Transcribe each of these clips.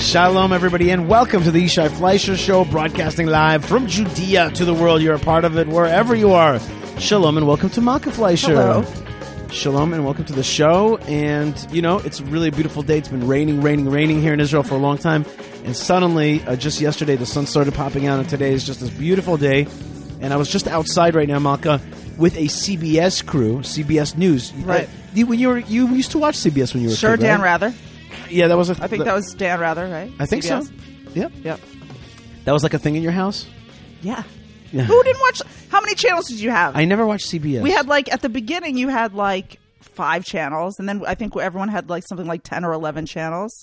Shalom, everybody, and welcome to the Yishai Fleisher Show, broadcasting live from Judea to the world. You're a part of it wherever you are. Shalom, and welcome to Malka Fleisher. Hello. Shalom, and welcome to the show. And, you know, it's really a beautiful day. It's been raining here in Israel for a long time. And suddenly, just yesterday, the sun started popping out, and today is just this beautiful day. And I was just outside right now, Malka, with a CBS crew, CBS News. Right. You used to watch CBS when you were a Sure, kid, right? Dan Rather. Yeah, that was I think that was Dan Rather, right? I think CBS? so. Yep. Yep. That was like a thing in your house? Yeah. Yeah. Who didn't watch? How many channels did you have? I never watched CBS. We had at the beginning, you had 5 channels, and then I think everyone had something like 10 or 11 channels.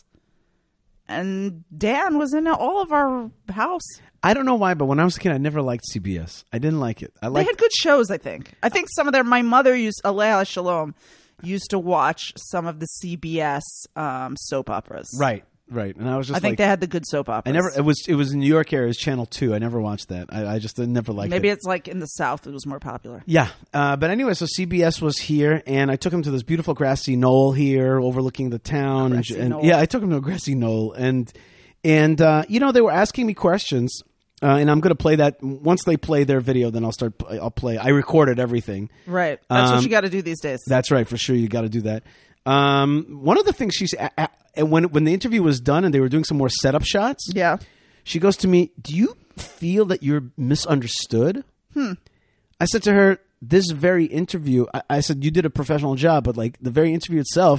And Dan was in all of our house. I don't know why, but when I was a kid, I never liked CBS. I didn't like it. They had good shows, I think. I think some of their. My mother Alea Shalom, used to watch some of the CBS soap operas. Right. And I was just I think they had the good soap operas. I never. It was in New York area. It was Channel 2. I never watched that. I just never liked it. Maybe it's in the South it was more popular. Yeah. But anyway, so CBS was here, and I took him to this beautiful grassy knoll here overlooking the town. Yeah, I took him to a grassy knoll. And you know, they were asking me questions. And I'm going to play that. Once they play their video, then I'll play. I recorded everything. Right. That's what you got to do these days. That's right. For sure. You got to do that. One of the things when the interview was done and they were doing some more setup shots. Yeah. She goes to me, "Do you feel that you're misunderstood?" I said to her, "This very interview," I said, "You did a professional job, but the very interview itself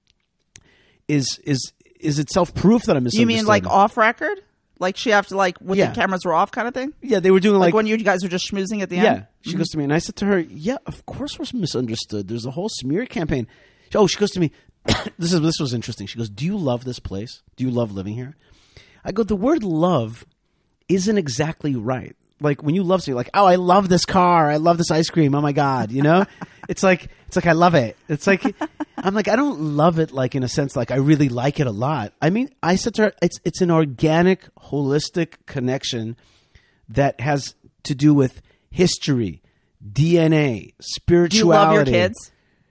is itself proof that I'm misunderstood." You mean off record? She have to when Yeah. the cameras were off, kind of thing. Yeah, they were doing when you guys were just schmoozing at the end. Yeah, she goes to me, and I said to her, "Yeah, of course we're misunderstood. There's a whole smear campaign." Oh, she goes to me, this was interesting. She goes, "Do you love this place? Do you love living here?" I go, "The word love isn't exactly right. When you love something, oh, I love this car, I love this ice cream, oh my God, you know?" it's like I love it. It's I'm I don't love it in a sense I really like it a lot. I mean, I said to her, it's an organic, holistic connection that has to do with history, DNA, spirituality. Do you love your kids?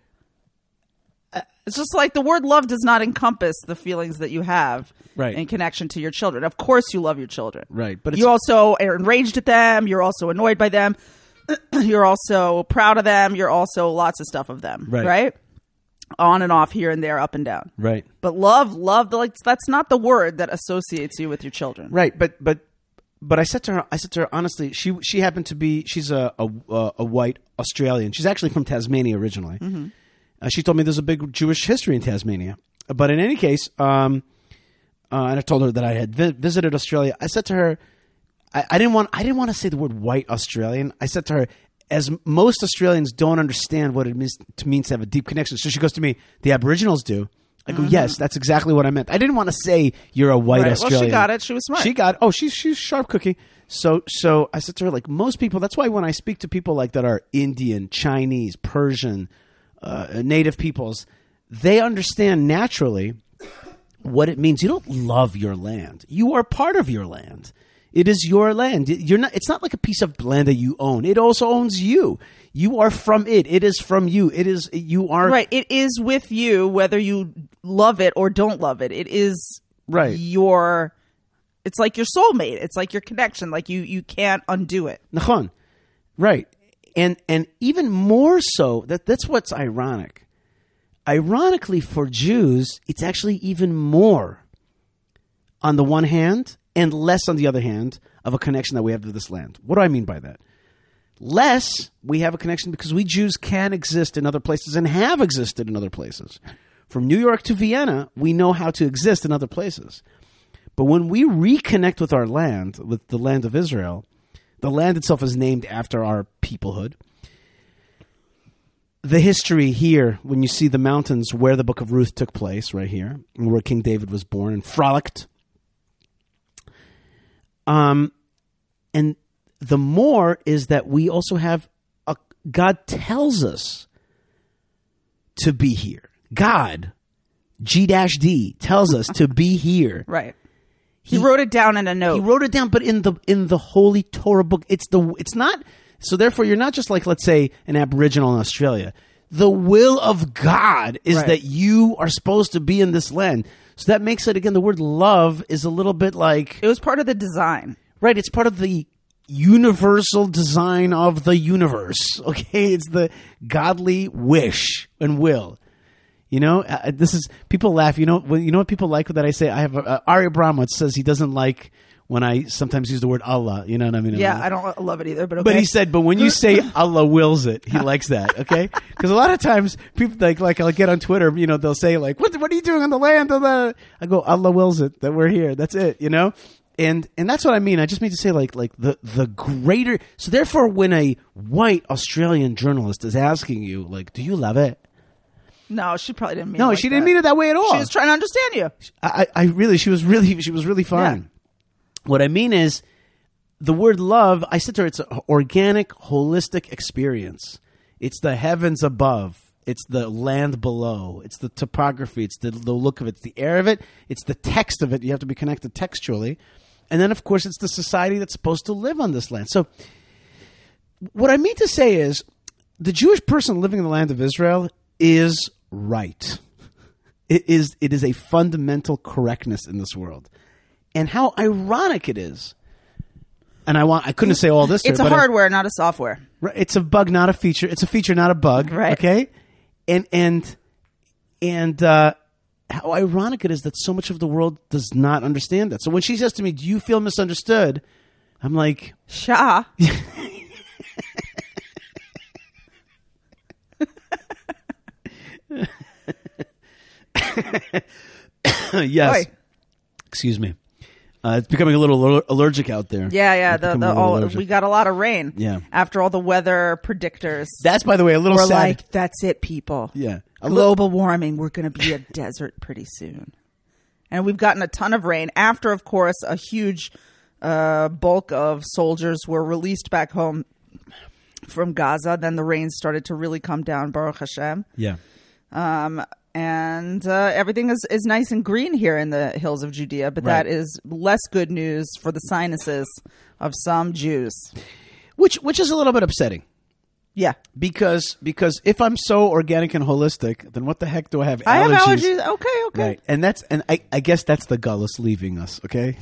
It's just the word love does not encompass the feelings that you have in connection to your children. Of course you love your children. Right. But you also are enraged at them. You're also annoyed by them. You're also proud of them. You're also lots of stuff of them. Right? On and off, here and there, up and down. Right. But love, that's not the word that associates you with your children. Right. But I said to her, honestly, she happened to be, she's a white Australian. She's actually from Tasmania originally. Mm-hmm. She told me there's a big Jewish history in Tasmania. But in any case, and I told her that I had visited Australia. I said to her, I didn't want to say the word white Australian. I said to her, as most Australians don't understand what it means to have a deep connection. So she goes to me, the Aboriginals do. I go, yes, that's exactly what I meant. I didn't want to say you're a white Australian. Well, she got it. She was smart. She got it. She's sharp cookie. So I said to her, most people, that's why when I speak to people that are Indian, Chinese, Persian, native peoples, they understand naturally what it means. You don't love your land. You are part of your land. It is your land. It's not like a piece of land that you own. It also owns you. You are from it. It is from you. You are right. It is with you, whether you love it or don't love it. It is your. It's like your soulmate. It's like your connection. You can't undo it. Nachon. Right. And even more so, that's what's ironic. Ironically, for Jews, it's actually even more on the one hand and less on the other hand of a connection that we have to this land. What do I mean by that? Less, we have a connection because we Jews can exist in other places and have existed in other places. From New York to Vienna, we know how to exist in other places. But when we reconnect with our land, with the land of Israel, the land itself is named after our peoplehood. The history here, when you see the mountains where the Book of Ruth took place, right here, where King David was born and frolicked. And the more is that we also have God tells us to be here. God, G-D, tells us to be here. Right. He wrote it down in a note. He wrote it down, but in the Holy Torah book, it's not. So therefore, you're not just let's say, an Aboriginal in Australia. The will of God is that you are supposed to be in this land. So that makes it, again, the word love is a little bit like... It was part of the design. Right, it's part of the universal design of the universe. Okay, it's the godly wish and will. You know, this is, people laugh. You know what people like that I say? I have Arya Brahmowitz says he doesn't like when I sometimes use the word Allah. You know what I mean? Yeah, I don't love it either, but okay. But he said, but when you say Allah wills it, he likes that. Okay, because a lot of times people like I'll get on Twitter. You know, they'll say like, what are you doing on the land? I go, Allah wills it that we're here. That's it. You know. And that's what I mean. I just mean to say like the greater. So therefore, when a white Australian journalist is asking you like, "Do you love it?" No, she probably didn't mean. No, it like she didn't mean it that way at all. She was trying to understand you. She was really fine. Yeah. What I mean is, the word love. I said to her, it's an organic, holistic experience. It's the heavens above. It's the land below. It's the topography. It's the look of it. It's the air of it. It's the text of it. You have to be connected textually. And then, of course, it's the society that's supposed to live on this land. So what I mean to say is the Jewish person living in the land of Israel is right. It is a fundamental correctness in this world. And how ironic it is. And I couldn't say all this. It's a hardware, not a software. Right. It's a bug, not a feature. It's a feature, not a bug. Right. Okay. And how ironic it is that so much of the world does not understand that. So when she says to me, "Do you feel misunderstood?" I'm like, "Sha." Yes. Oi. Excuse me. It's becoming a little allergic out there. Yeah. We got a lot of rain. Yeah. After all the weather predictors. That's, by the way, a little sad. We're like, that's it, people. Yeah. Global warming. We're going to be a desert pretty soon. And we've gotten a ton of rain after, of course, a huge bulk of soldiers were released back home from Gaza. Then the rain started to really come down, Baruch Hashem. Yeah. And everything is nice and green here in the hills of Judea, but that is less good news for the sinuses of some Jews. Which is a little bit upsetting. Yeah. Because if I'm so organic and holistic, then what the heck do I have allergies? I have allergies. Okay. Right. And I guess that's the gullus leaving us, okay?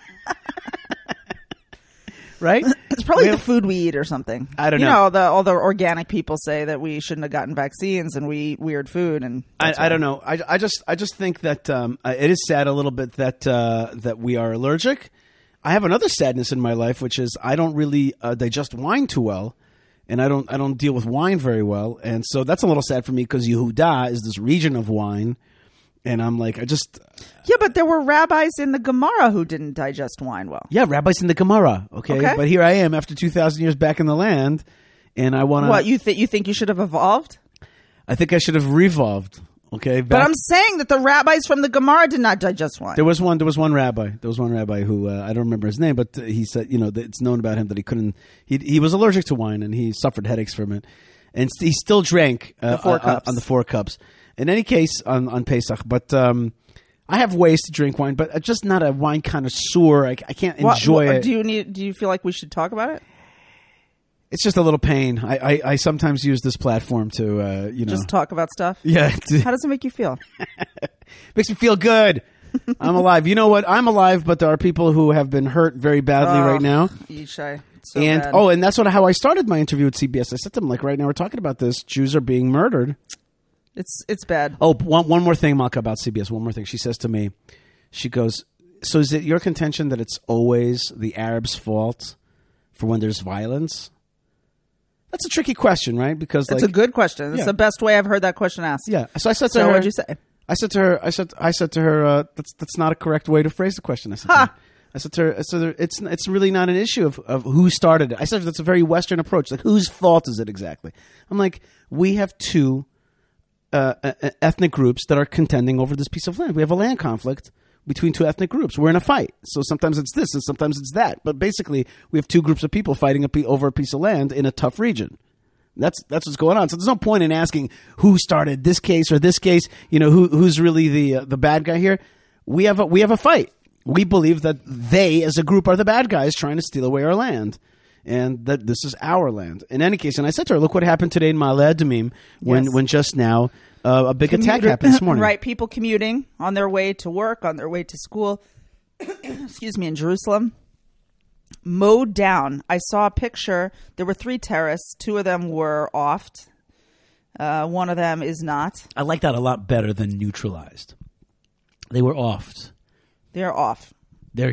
Right? It's probably the food we eat or something. I don't know. You know, all the organic people say that we shouldn't have gotten vaccines and we eat weird food. And I don't know. I just think that it is sad a little bit that we are allergic. I have another sadness in my life, which is I don't really digest wine too well, and I don't deal with wine very well, and so that's a little sad for me because Yehuda is this region of wine. And I'm like, Yeah, but there were rabbis in the Gemara who didn't digest wine well. Yeah, rabbis in the Gemara, okay? But here I am after 2,000 years back in the land, and I want to... What, you think you should have evolved? I think I should have revolved, okay? But I'm saying that the rabbis from the Gemara did not digest wine. There was one rabbi who, I don't remember his name, but he said, you know, it's known about him that he couldn't... He was allergic to wine, and he suffered headaches from it. And he still drank the 4 cups. On the 4 cups. In any case, on Pesach, but I have ways to drink wine, but I'm just not a wine connoisseur. I can't enjoy it. Do you feel like we should talk about it? It's just a little pain. I sometimes use this platform to just talk about stuff. Yeah. How does it make you feel? Makes me feel good. I'm alive. You know what? I'm alive, but there are people who have been hurt very badly right now. Yishai. So and bad. And that's how I started my interview at CBS. I said to them, like, right now we're talking about this. Jews are being murdered. It's bad. Oh, one more thing, Malka, about CBS. One more thing. She says to me, she goes, so is it your contention that it's always the Arabs' fault for when there's violence? That's a tricky question, right? Because it's a good question. It's the best way I've heard that question asked. Yeah. So I said to her, what'd you say? I said to her, that's not a correct way to phrase the question. I said to her, it's really not an issue of who started it. I said that's a very Western approach. Like, whose fault is it exactly? I'm like, we have two ethnic groups that are contending over this piece of land. We have a land conflict between two ethnic groups. We're in a fight. So sometimes it's this and sometimes it's that. But basically, we have two groups of people fighting over a piece of land in a tough region. That's what's going on. So there's no point in asking who started this case or this case. You know, who's really the bad guy here. We have a fight. We believe that they, as a group, are the bad guys trying to steal away our land, and that this is our land. In any case, and I said to her, look what happened today in Ma'ale Adumim when just now a big attack happened this morning. Right, people commuting on their way to work, on their way to school, excuse me, in Jerusalem, mowed down. I saw a picture. There were 3 terrorists. 2 of them were offed. One of them is not. I like that a lot better than neutralized. They were offed. They're off. They're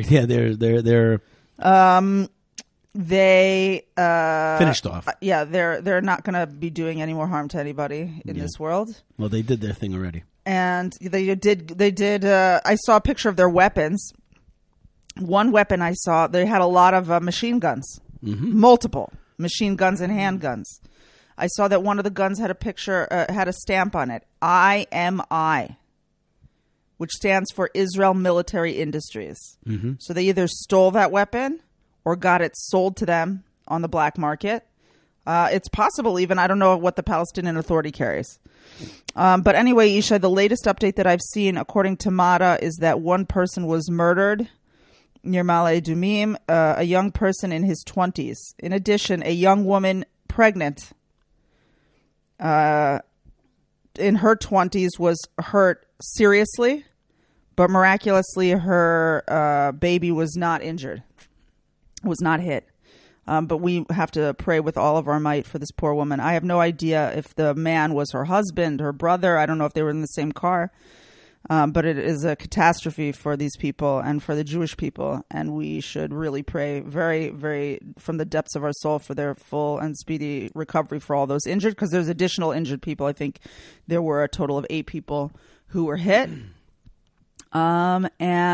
They finished off. Yeah, they're not going to be doing any more harm to anybody in this world. Well, they did their thing already. And they did. I saw a picture of their weapons. One weapon I saw, they had a lot of machine guns, multiple machine guns and handguns. I saw that one of the guns had a picture, had a stamp on it, IMI, which stands for Israel Military Industries. So they either stole that weapon or got it sold to them on the black market. It's possible even, I don't know what the Palestinian Authority carries. But anyway, Isha, the latest update that I've seen, according to MADA, is that one person was murdered near Ma'ale Adumim, a young person in his 20s. In addition, a young woman pregnant in her 20s was hurt seriously, but miraculously her baby was not injured, was not hit. But we have to pray with all of our might for this poor woman. I have no idea if the man was her husband, her brother. I don't know if they were in the same car. But it is a catastrophe for these people and for the Jewish people. And we should really pray very, very from the depths of our soul for their full and speedy recovery for all those injured. Because there's additional injured people. I think there were a total of 8 people who were hit. What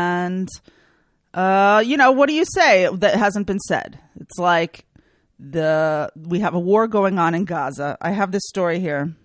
do you say that hasn't been said? It's like we have a war going on in Gaza. I have this story here.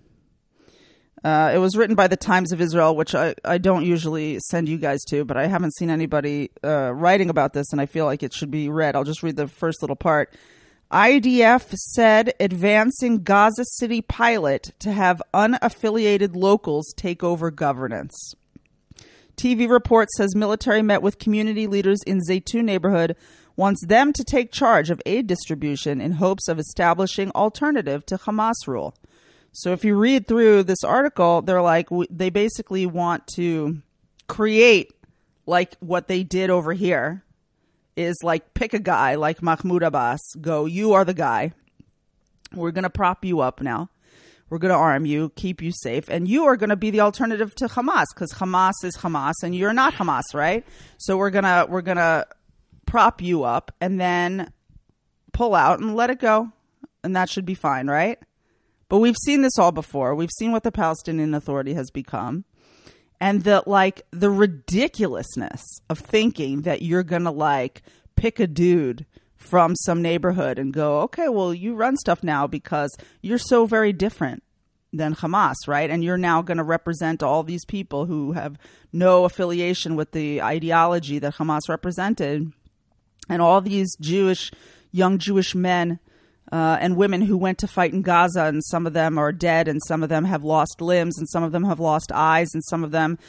It was written by the Times of Israel, which I don't usually send you guys to, but I haven't seen anybody writing about this, and I feel like it should be read. I'll just read the first little part. IDF said advancing Gaza City pilot to have unaffiliated locals take over governance. TV report says military met with community leaders in Zaytun neighborhood, wants them to take charge of aid distribution in hopes of establishing alternative to Hamas rule. So if you read through this article, they're like, they basically want to create like what they did over here is like pick a guy like Mahmoud Abbas, go, you are the guy. We're going to prop you up now. We're going to arm you, keep you safe. And you are going to be the alternative to Hamas because Hamas is Hamas and you're not Hamas, right? So we're going to prop you up and then pull out and let it go. And that should be fine, right? But we've seen this all before. We've seen what the Palestinian Authority has become. And the ridiculousness of thinking that you're going to pick a dude from some neighborhood and go, okay, well, you run stuff now because you're so very different than Hamas, right? And you're now going to represent all these people who have no affiliation with the ideology that Hamas represented. And all these young Jewish men and women who went to fight in Gaza, and some of them are dead, and some of them have lost limbs, and some of them have lost eyes, and some of them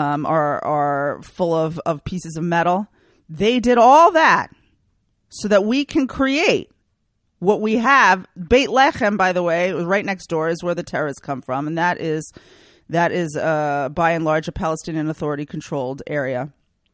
are full of pieces of metal. They did all that so that we can create what we have. Beit Lechem, by the way, right next door is where the terrorists come from, and that is by and large a Palestinian Authority-controlled area.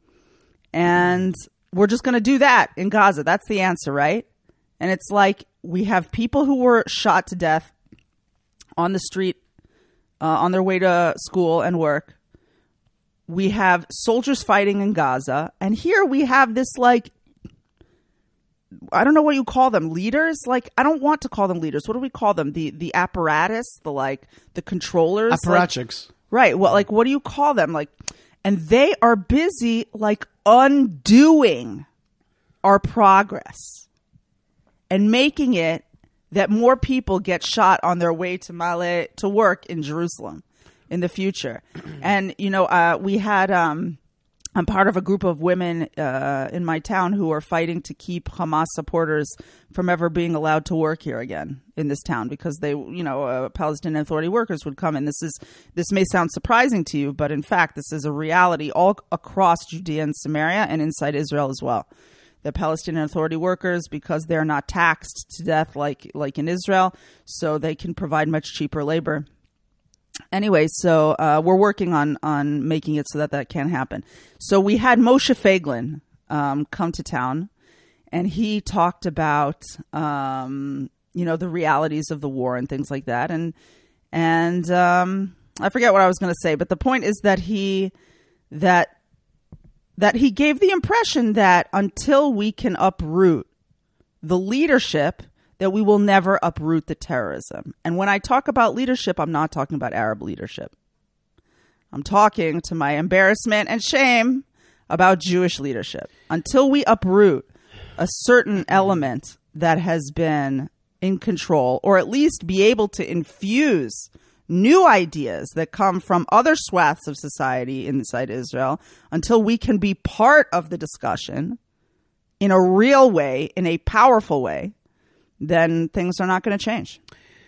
And we're just going to do that in Gaza. That's the answer, right? And it's like we have people who were shot to death on the street on their way to school and work. We have soldiers fighting in Gaza. And here we have this, I don't know what you call them, leaders? I don't want to call them leaders. What do we call them? The apparatus, the controllers? Apparatchiks. Right. Well, what do you call them? And they are busy, undoing our progress. And making it that more people get shot on their way to work in Jerusalem in the future. And, we had, I'm part of a group of women in my town who are fighting to keep Hamas supporters from ever being allowed to work here again in this town because they, Palestinian Authority workers would come in. This may sound surprising to you, but in fact, this is a reality all across Judea and Samaria and inside Israel as well. The Palestinian Authority workers, because they're not taxed to death like in Israel, so they can provide much cheaper labor. Anyway, so we're working on making it so that can't happen. So we had Moshe Feiglin come to town, and he talked about the realities of the war and things like that. And I forget what I was going to say, but the point is that he gave the impression that until we can uproot the leadership, that we will never uproot the terrorism. And when I talk about leadership, I'm not talking about Arab leadership. I'm talking, to my embarrassment and shame, about Jewish leadership. Until we uproot a certain element that has been in control, or at least be able to infuse new ideas that come from other swaths of society inside Israel, until we can be part of the discussion in a real way, in a powerful way, then things are not going to change.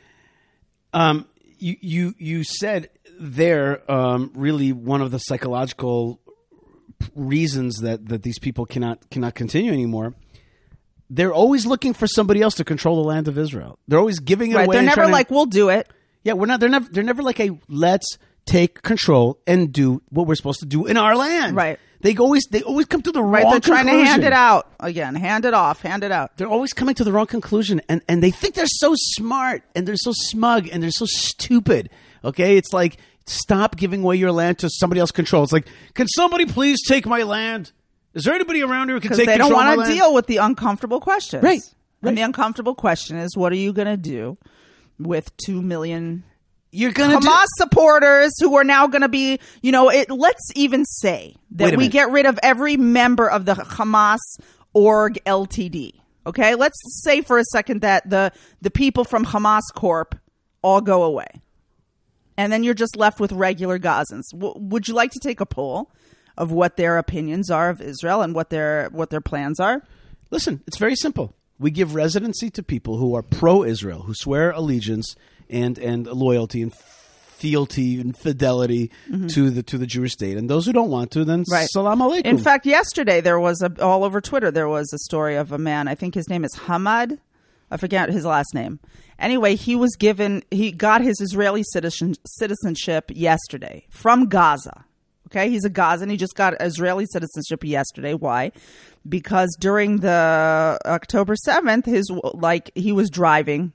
You said there really one of the psychological reasons that these people cannot continue anymore. They're always looking for somebody else to control the land of Israel. They're always giving it away. They're never like, we'll do it. Yeah, we're not. They're never like a let's take control and do what we're supposed to do in our land. Right. They always come to the wrong conclusion. They're trying to hand it out again. Hand it off. Hand it out. They're always coming to the wrong conclusion, and they think they're so smart, and they're so smug, and they're so stupid. Okay, it's like, stop giving away your land to somebody else control. It's like, can somebody please take my land? Is there anybody around here who can take control of my land? They don't want to deal with the uncomfortable questions. Right. And the uncomfortable question is, what are you going to do with 2 million Hamas supporters who are now going to be, let's even say that we get rid of every member of the Hamas org Ltd. Okay, let's say for a second that the people from Hamas Corp all go away, and then you're just left with regular Gazans. Would you like to take a poll of what their opinions are of Israel and what their plans are? Listen, it's very simple. We give residency to people who are pro-Israel, who swear allegiance and loyalty and fealty and fidelity to the Jewish state. And those who don't want to, then salam alaikum. In fact, yesterday there was all over Twitter, there was a story of a man, I think his name is Hamad. I forget his last name. Anyway, he got his Israeli citizenship yesterday from Gaza. Okay, he's a Gazan. He just got Israeli citizenship yesterday. Why? Because during the October 7th, he was driving,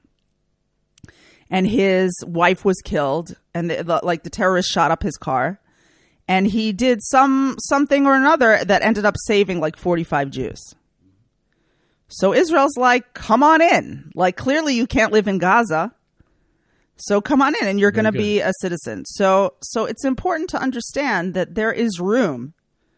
and his wife was killed, and the terrorists shot up his car, and he did something or another that ended up saving like 45 Jews. So Israel's like, come on in. Like, clearly you can't live in Gaza. So come on in, and you're going to be a citizen. So it's important to understand that there is room.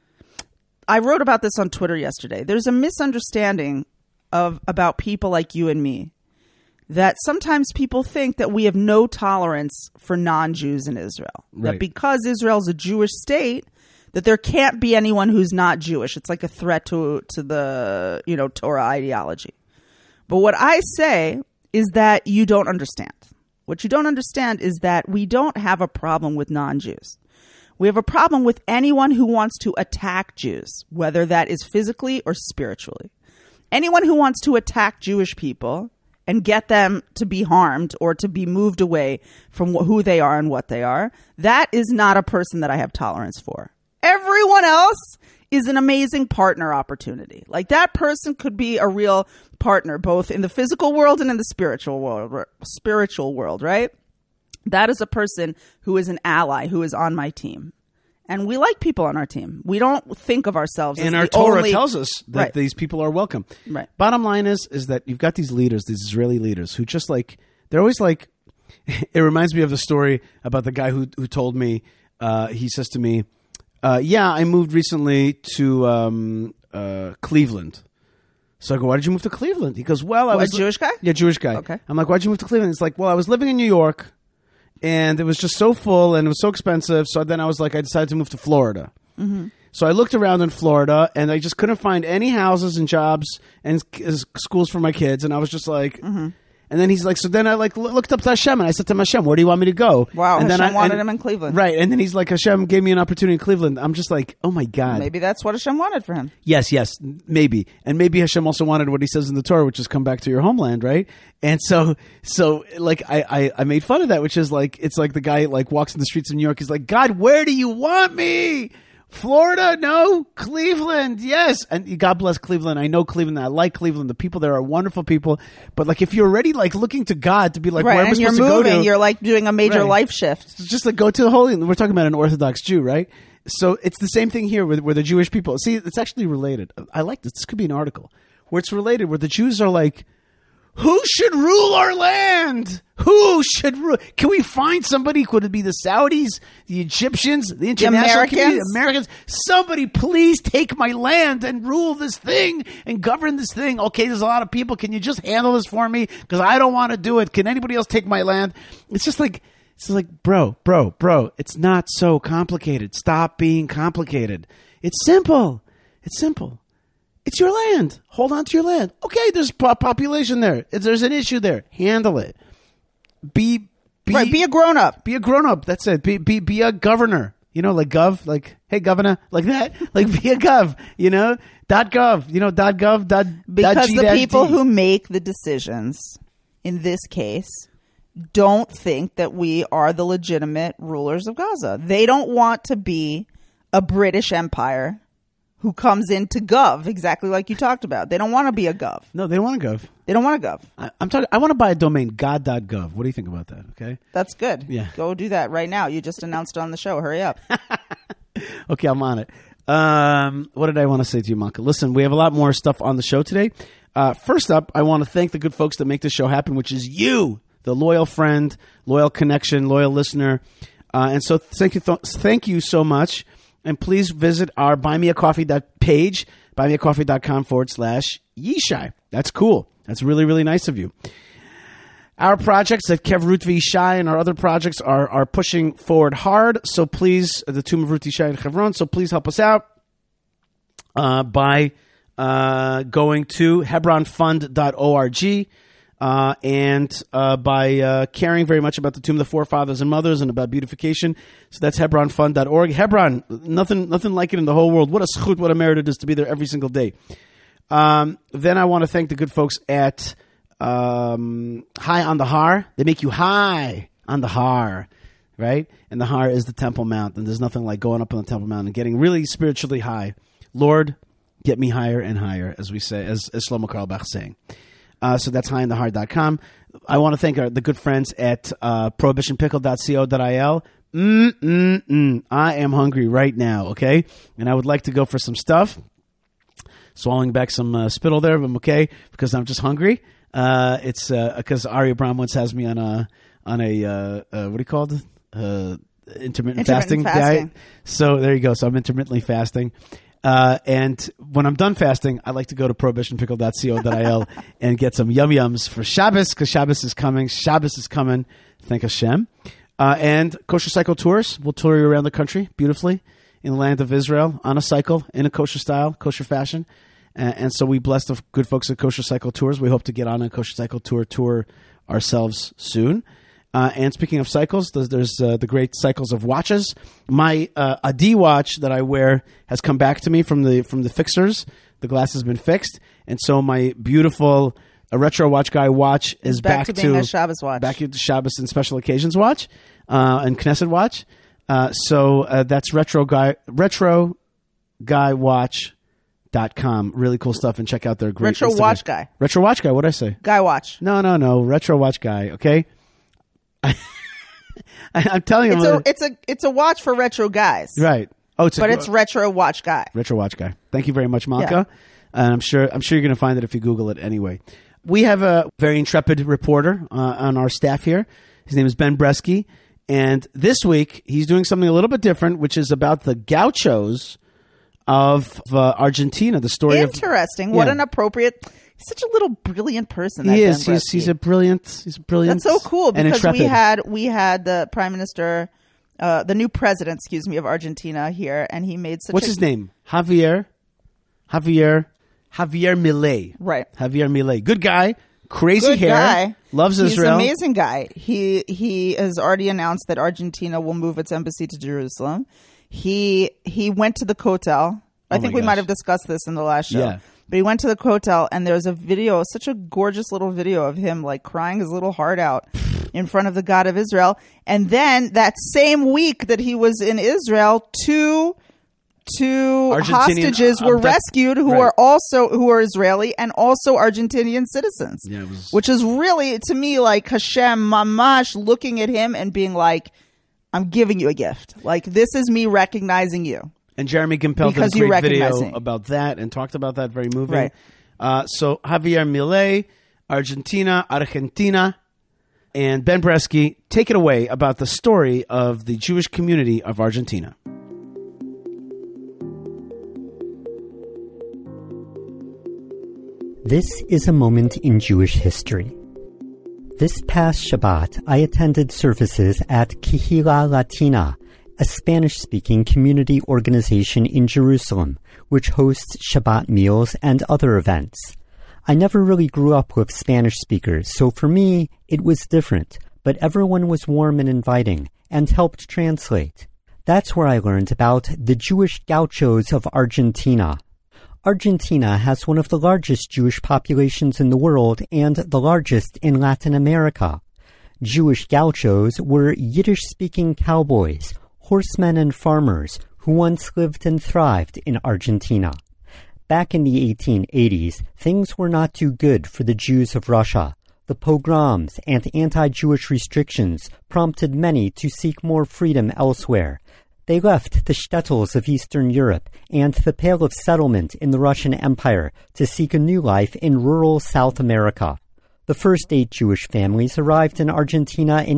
I wrote about this on Twitter yesterday. There's a misunderstanding about people like you and me, that sometimes people think that we have no tolerance for non-Jews in Israel. Right. That because Israel's a Jewish state, that there can't be anyone who's not Jewish. It's like a threat to the Torah ideology. But what I say is that you don't understand. What you don't understand is that we don't have a problem with non-Jews. We have a problem with anyone who wants to attack Jews, whether that is physically or spiritually. Anyone who wants to attack Jewish people and get them to be harmed or to be moved away from who they are and what they are, that is not a person that I have tolerance for. Everyone else is an amazing partner opportunity. Like, that person could be a real partner, both in the physical world and in the spiritual world, right? That is a person who is an ally, who is on my team. And we like people on our team. We don't think of ourselves as and our Torah tells us that these people are welcome. Right. Bottom line is that you've got these leaders, these Israeli leaders, who just like, they're always like, it reminds me of the story about the guy who told me, he says to me, I moved recently to Cleveland. So I go, why did you move to Cleveland? He goes, well, I was... A Jewish guy? Yeah, Jewish guy. Okay. I'm like, why'd you move to Cleveland? It's like, well, I was living in New York, and it was just so full, and it was so expensive, so then I was like, I decided to move to Florida. Mm-hmm. So I looked around in Florida, and I just couldn't find any houses and jobs and schools for my kids, and I was just like... Mm-hmm. And then he's like, so then I like looked up to Hashem and I said to him, Hashem, where do you want me to go? Wow, and Hashem then wanted him in Cleveland. Right. And then he's like, Hashem gave me an opportunity in Cleveland. I'm just like, oh my God. Maybe that's what Hashem wanted for him. Yes, maybe. And maybe Hashem also wanted what he says in the Torah, which is come back to your homeland, right? And so like I made fun of that, which is like, it's like the guy like walks in the streets of New York. He's like, God, where do you want me? Florida? No. Cleveland? Yes. And God bless Cleveland. I know Cleveland. I like Cleveland. The people there are wonderful people. But like, if you're already like looking to God to be like, right, where am I and you're supposed to moving, go to? you're like doing a major Right. life shift. It's just like go to the Holy. We're talking about an Orthodox Jew, right? So it's the same thing here with the Jewish people. See, it's actually related. I like this. This could be an article where it's related, where the Jews are like, who should rule our land? Who should rule? Can we find somebody? Could it be the Saudis, the Egyptians, the international community, the Americans? Somebody please take my land and rule this thing and govern this thing. Okay, there's a lot of people. Can you just handle this for me? Because I don't want to do it. Can anybody else take my land? It's just like, bro. It's not so complicated. Stop being complicated. It's simple. It's your land. Hold on to your land. Okay, there's population there. If there's an issue there, handle it. Be a grown up. Be a grown up. That's it. Be a governor. You know, like gov, like hey governor, like that. Like be a gov. You know, .gov. You know, .gov. Because G, the people D. who make the decisions in this case don't think that we are the legitimate rulers of Gaza. They don't want to be a British Empire who comes in to gov, exactly like you talked about. They don't want to be a gov. No, they don't want to gov. They don't want to gov. I'm talking. I want to buy a domain, god.gov. What do you think about that? Okay. That's good. Yeah. Go do that right now. You just announced it on the show. Hurry up. Okay, I'm on it. What did I want to say to you, Malka? Listen, we have a lot more stuff on the show today. First up, I want to thank the good folks that make this show happen, which is you, the loyal friend, loyal connection, loyal listener. And so thank you so much. And please visit our buymeacoffee page, buymeacoffee.com/Yishai. That's cool. That's really, really nice of you. Our projects at Kev Ruth Yishai and our other projects are pushing forward hard. So please, the Tomb of Ruth Yishai in Hebron. So please help us out by going to hebronfund.org. And by caring very much about the tomb of the forefathers and mothers and about beautification. So that's hebronfund.org. Hebron, nothing like it in the whole world. What a schut, what a merit it is to be there every single day. Then I want to thank the good folks at High on the Har. They make you high on the Har, right? And the Har is the Temple Mount, and there's nothing like going up on the Temple Mount and getting really spiritually high. Lord, get me higher and higher, as we say, as Shlomo Carlebach saying. So that's highinthehard.com. I want to thank the good friends at prohibitionpickle.co.il. I am hungry right now, okay? And I would like to go for some stuff. Swallowing back some spittle there, but I'm okay because I'm just hungry. It's because Ari Abram once has me on a what do you call it? Intermittent fasting diet. So there you go. So I'm intermittently fasting. And when I'm done fasting, I like to go to prohibitionpickle.co.il and get some yum-yums for Shabbos, because Shabbos is coming. Thank Hashem. And Kosher Cycle Tours will tour you around the country beautifully in the land of Israel on a cycle in a kosher style, kosher fashion. And so we bless the good folks at Kosher Cycle Tours. We hope to get on a Kosher Cycle tour ourselves soon. And speaking of cycles, there's the great cycles of watches. My Adi watch that I wear has come back to me from the fixers. The glass has been fixed, and so my beautiful retro watch guy watch is back to being a Shabbos watch. Back to Shabbos and special occasions watch and Knesset watch. So that's retroguywatch.com. Really cool stuff, and check out their great Retro Instagram. Watch Guy. Retro Watch Guy. What'd I say? Guy Watch. No. Retro Watch Guy. Okay. I'm telling you, it's a watch for retro guys, right? Oh, it's Retro Watch Guy. Retro Watch Guy. Thank you very much, Malka. Yeah. And I'm sure you're going to find it if you Google it anyway. We have a very intrepid reporter on our staff here. His name is Ben Bresky, and this week he's doing something a little bit different, which is about the gauchos of Argentina. The story interesting. What an appropriate. He's such a little brilliant person. He is. He's a brilliant. That's so cool because we had the prime minister, the new president, of Argentina here, and he made such. What's his name? Javier Milei. Right. Javier Milei. Good guy. Crazy Good hair. guy. Loves He's Israel. an amazing guy. He has already announced that Argentina will move its embassy to Jerusalem. He went to the Kotel. I think we gosh. might have discussed this in the last show. Yeah. But he went to the Kotel, and there's a video, such a gorgeous little video of him like crying his little heart out in front of the God of Israel. And then that same week that he was in Israel, two hostages were rescued who are Israeli and also Argentinian citizens. Yeah, it was- which is really, to me, like Hashem mamash looking at him and being like, I'm giving you a gift. Like, this is me recognizing you. And Jeremy Gimpel did Because a you great video recognize me. about that and talked about that, very moving. Right. So Javier Milei, Argentina, and Ben Bresky, take it away about the story of the Jewish community of Argentina. This is a moment in Jewish history. This past Shabbat, I attended services at Kihila Latina, a Spanish-speaking community organization in Jerusalem, which hosts Shabbat meals and other events. I never really grew up with Spanish speakers, so for me, it was different, but everyone was warm and inviting, and helped translate. That's where I learned about the Jewish gauchos of Argentina. Argentina has one of the largest Jewish populations in the world and the largest in Latin America. Jewish gauchos were Yiddish-speaking cowboys, horsemen and farmers who once lived and thrived in Argentina. Back in the 1880s, things were not too good for the Jews of Russia. The pogroms and anti-Jewish restrictions prompted many to seek more freedom elsewhere. They left the shtetls of Eastern Europe and the Pale of Settlement in the Russian Empire to seek a new life in rural South America. The first 8 Jewish families arrived in Argentina in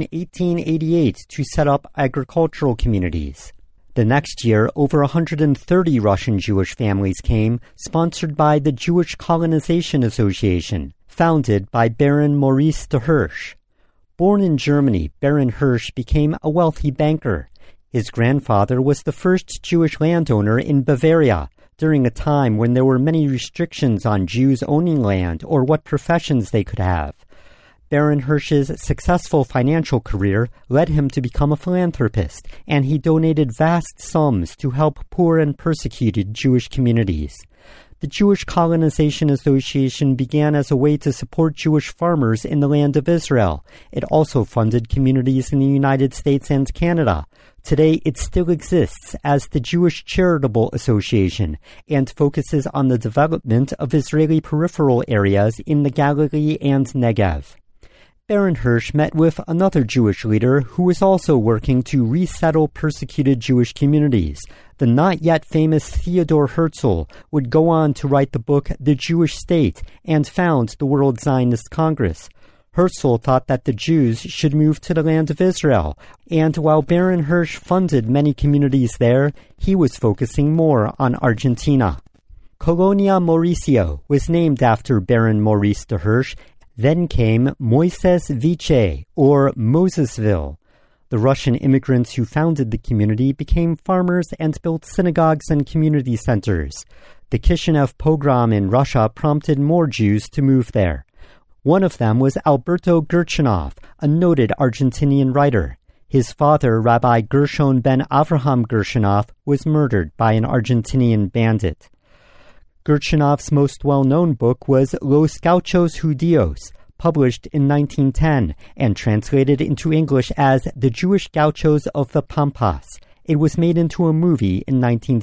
1888 to set up agricultural communities. The next year, over 130 Russian Jewish families came, sponsored by the Jewish Colonization Association, founded by Baron Maurice de Hirsch. Born in Germany, Baron Hirsch became a wealthy banker. His grandfather was the first Jewish landowner in Bavaria, during a time when there were many restrictions on Jews owning land or what professions they could have. Baron Hirsch's successful financial career led him to become a philanthropist, and he donated vast sums to help poor and persecuted Jewish communities. The Jewish Colonization Association began as a way to support Jewish farmers in the land of Israel. It also funded communities in the United States and Canada. Today, it still exists as the Jewish Charitable Association and focuses on the development of Israeli peripheral areas in the Galilee and Negev. Baron Hirsch met with another Jewish leader who was also working to resettle persecuted Jewish communities. The not yet famous Theodor Herzl would go on to write the book The Jewish State and found the World Zionist Congress. Herzl thought that the Jews should move to the land of Israel, and while Baron Hirsch funded many communities there, he was focusing more on Argentina. Colonia Mauricio was named after Baron Maurice de Hirsch. Then came Moises Vice, or Mosesville. The Russian immigrants who founded the community became farmers and built synagogues and community centers. The Kishinev pogrom in Russia prompted more Jews to move there. One of them was Alberto Gershonov, a noted Argentinian writer. His father, Rabbi Gershon ben Avraham Gershonov, was murdered by an Argentinian bandit. Gershonov's most well-known book was Los Gauchos Judíos, published in 1910 and translated into English as The Jewish Gauchos of the Pampas. It was made into a movie in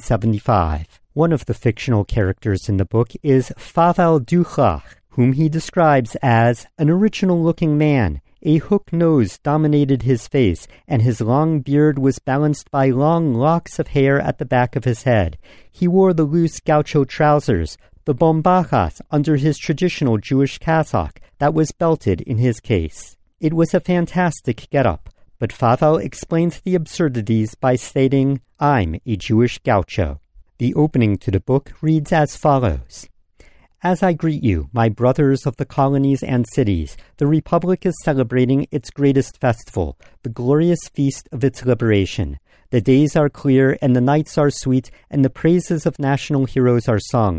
1975. One of the fictional characters in the book is Pavel Duchlach, whom he describes as an original-looking man. A hook nose dominated his face, and his long beard was balanced by long locks of hair at the back of his head. He wore the loose gaucho trousers, the bombajas under his traditional Jewish cassock that was belted in his case. It was a fantastic get-up, but Pavel explained the absurdities by stating, "I'm a Jewish gaucho." The opening to the book reads as follows. As I greet you, my brothers of the colonies and cities, the Republic is celebrating its greatest festival, the glorious feast of its liberation. The days are clear and the nights are sweet, and the praises of national heroes are sung.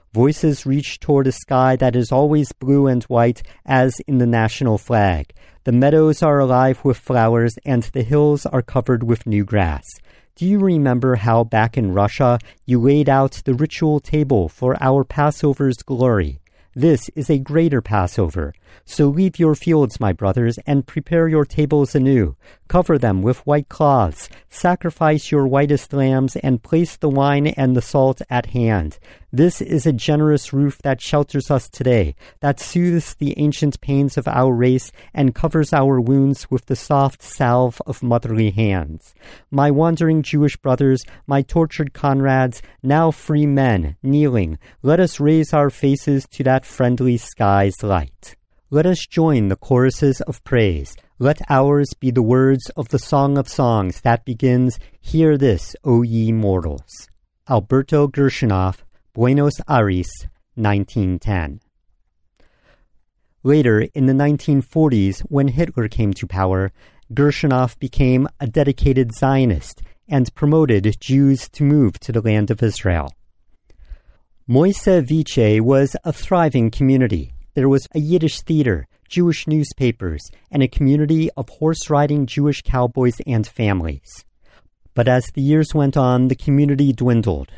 Voices reach toward a sky that is always blue and white, as in the national flag. The meadows are alive with flowers, and the hills are covered with new grass. Do you remember how back in Russia you laid out the ritual table for our Passover's glory? This is a greater Passover. So leave your fields, my brothers, and prepare your tables anew. Cover them with white cloths. Sacrifice your whitest lambs, and place the wine and the salt at hand. This is a generous roof that shelters us today, that soothes the ancient pains of our race and covers our wounds with the soft salve of motherly hands. My wandering Jewish brothers, my tortured comrades, now free men, kneeling, let us raise our faces to that friendly sky's light. Let us join the choruses of praise. Let ours be the words of the Song of Songs that begins, Hear this, O ye mortals. Alberto Gershenov, Buenos Aires, 1910. Later, in the 1940s, when Hitler came to power, Gershenov became a dedicated Zionist and promoted Jews to move to the land of Israel. Moise Vice was a thriving community. There was a Yiddish theater, Jewish newspapers, and a community of horse-riding Jewish cowboys and families. But as the years went on, the community dwindled.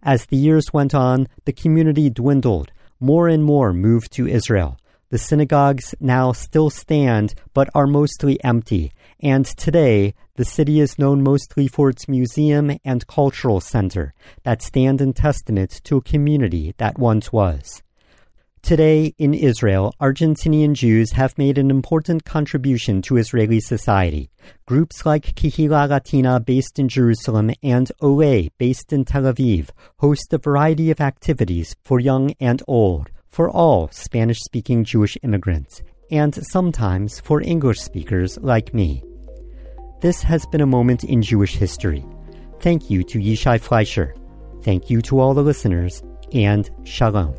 More and more moved to Israel. The synagogues now still stand, but are mostly empty. And today, the city is known mostly for its museum and cultural center that stand in testament to a community that once was. Today, in Israel, Argentinian Jews have made an important contribution to Israeli society. Groups like Kehila Latina, based in Jerusalem, and Olé, based in Tel Aviv, host a variety of activities for young and old, for all Spanish-speaking Jewish immigrants, and sometimes for English speakers like me. This has been a moment in Jewish history. Thank you to Yishai Fleischer. Thank you to all the listeners, and Shalom.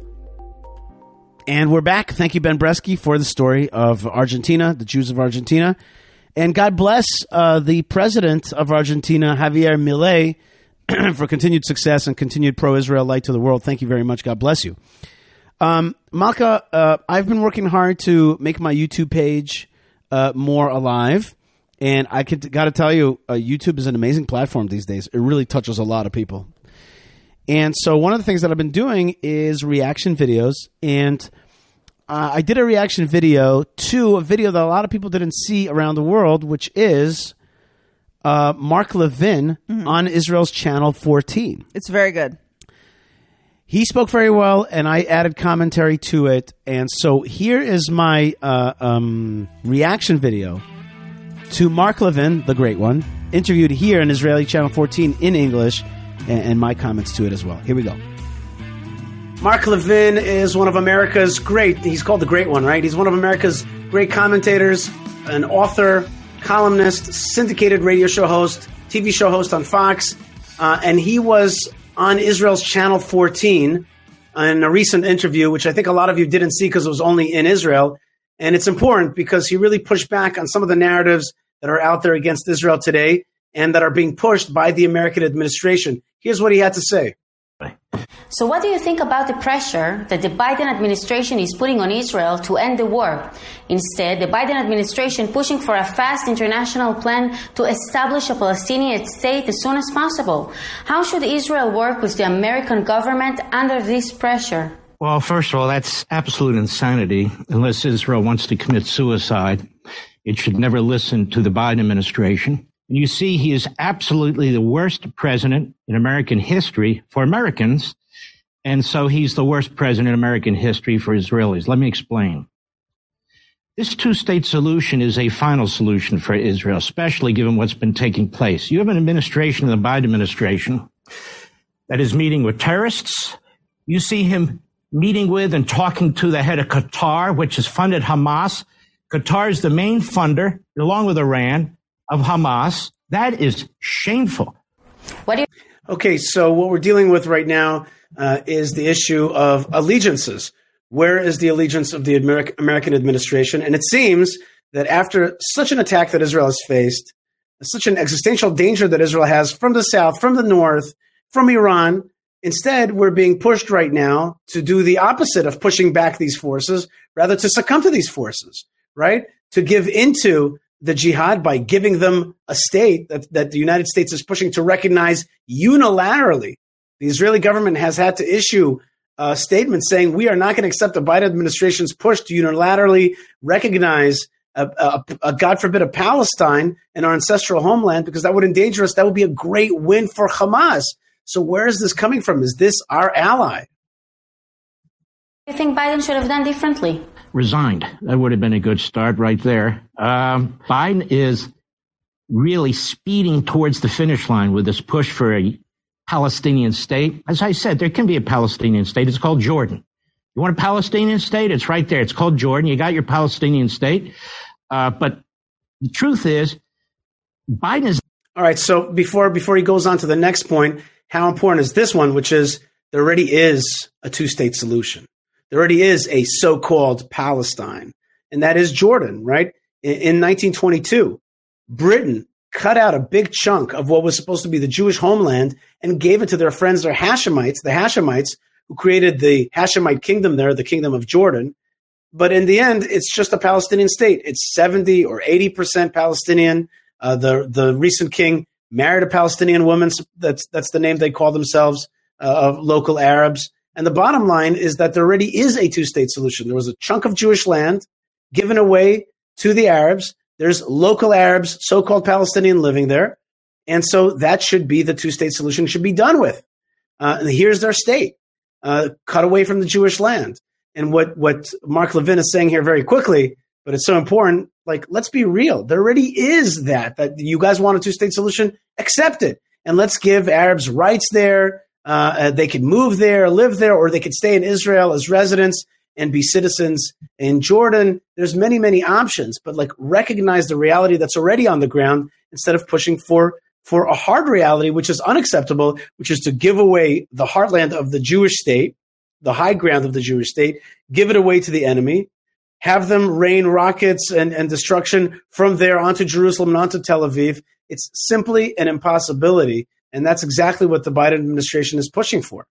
And we're back. Thank you, Ben Bresky, for the story of Argentina, the Jews of Argentina. And God bless the president of Argentina, Javier Milei, for continued success and continued pro-Israel light to the world. Thank you very much. God bless you. Malka, I've been working hard to make my YouTube page more alive. And I got to tell you, YouTube is an amazing platform these days. It really touches a lot of people. And so one of the things that I've been doing is reaction videos. And I did a reaction video to a video that a lot of people didn't see around the world, which is Mark Levin on Israel's Channel 14. It's very good. He spoke very well, and I added commentary to it. And so here is my reaction video to Mark Levin, the great one, interviewed here on Israeli Channel 14 in English, and my comments to it as well. Here we go. Mark Levin is one of America's great, he's called the great one, right? He's one of America's great commentators, an author, columnist, syndicated radio show host, TV show host on Fox, and he was on Israel's Channel 14 in a recent interview, which I think a lot of you didn't see because it was only in Israel. And it's important because he really pushed back on some of the narratives that are out there against Israel today and that are being pushed by the American administration. Here's what he had to say. So what do you think about the pressure that the Biden administration is putting on Israel to end the war? Instead, the Biden administration pushing for a fast international plan to establish a Palestinian state as soon as possible. How should Israel work with the American government under this pressure? Well, first of all, that's absolute insanity. Unless Israel wants to commit suicide, it should never listen to the Biden administration. And you see, he is absolutely the worst president in American history for Americans. And so he's the worst president in American history for Israelis. Let me explain. This two-state solution is a final solution for Israel, especially given what's been taking place. You have an administration, the Biden administration, that is meeting with terrorists. You see him meeting with and talking to the head of Qatar, which has funded Hamas. Qatar is the main funder, along with Iran, of Hamas. That is shameful. Okay, so what we're dealing with right now is the issue of allegiances. Where is the allegiance of the American administration? And it seems that after such an attack that Israel has faced, such an existential danger that Israel has from the south, from the north, from Iran, Instead, we're being pushed right now to do the opposite of pushing back these forces, rather to succumb to these forces, right? To give into the jihad by giving them a state that the United States is pushing to recognize unilaterally. The Israeli government has had to issue a statement saying we are not going to accept the Biden administration's push to unilaterally recognize God forbid, a Palestine in our ancestral homeland, because that would endanger us. That would be a great win for Hamas. So where is this coming from? Is this our ally? What do you think Biden should have done differently? Resigned. That would have been a good start right there. Biden is really speeding towards the finish line with this push for a Palestinian state. As I said, there can be a Palestinian state. It's called Jordan. You want a Palestinian state? It's right there. It's called Jordan. You got your Palestinian state. But the truth is, Biden is... All right, so before he goes on to the next point, how important is this one, which is there already is a two-state solution. There already is a so-called Palestine, and that is Jordan, right? In 1922, Britain cut out a big chunk of what was supposed to be the Jewish homeland and gave it to their friends, the Hashemites, who created the Hashemite kingdom there, the kingdom of Jordan. But in the end, it's just a Palestinian state. It's 70 or 80% Palestinian. The recent king married a Palestinian woman. That's the name they call themselves, of local Arabs. And the bottom line is that there already is a two-state solution. There was a chunk of Jewish land given away to the Arabs. There's local Arabs, so-called Palestinian, living there. And so that should be the two-state solution, should be done with. And here's their state, cut away from the Jewish land. And what Mark Levin is saying here very quickly, but it's so important, like, let's be real. There already is that you guys want a two-state solution, accept it. And let's give Arabs rights there. They could move there, live there, or they could stay in Israel as residents and be citizens in Jordan. There's many, many options, but like recognize the reality that's already on the ground instead of pushing for a hard reality, which is unacceptable, which is to give away the heartland of the Jewish state, the high ground of the Jewish state, give it away to the enemy, have them rain rockets and destruction from there onto Jerusalem and onto Tel Aviv. It's simply an impossibility. And that's exactly what the Biden administration is pushing for.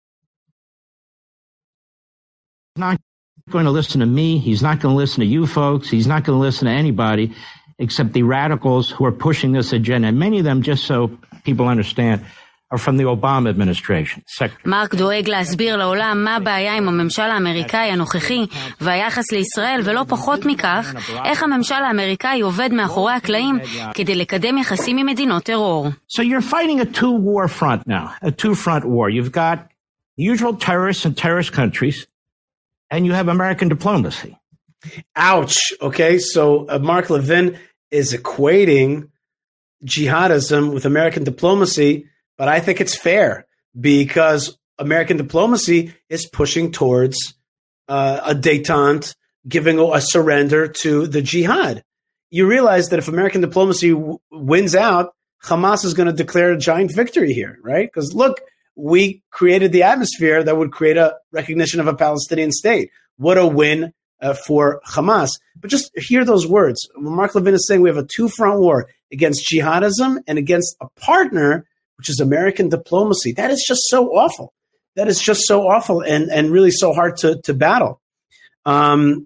Not going to listen to me. He's not going to listen to you folks. He's not going to listen to anybody except the radicals who are pushing this agenda. And many of them, just so people understand, are from the Obama administration. מרק דואג להסביר לעולם מה הבעיה עם הממשל האמריקאי הנוכחי והיחס לישראל, ולא פחות מכך, איך הממשל האמריקאי עובד מאחורי הקלעים כדי לקדם יחסים עם מדינות טרור. So you're fighting a two-war front now, a two-front war. You've got the usual terrorists in terrorist countries, and you have American diplomacy. Ouch. Okay, so Mark Levin is equating jihadism with American diplomacy, but I think it's fair because American diplomacy is pushing towards a détente, giving a surrender to the jihad. You realize that if American diplomacy wins out, Hamas is going to declare a giant victory here, right? Because look, we created the atmosphere that would create a recognition of a Palestinian state. What a win for Hamas. But just hear those words. Mark Levin is saying we have a two-front war against jihadism and against a partner, which is American diplomacy. That is just so awful. That is just so awful and really so hard to battle. And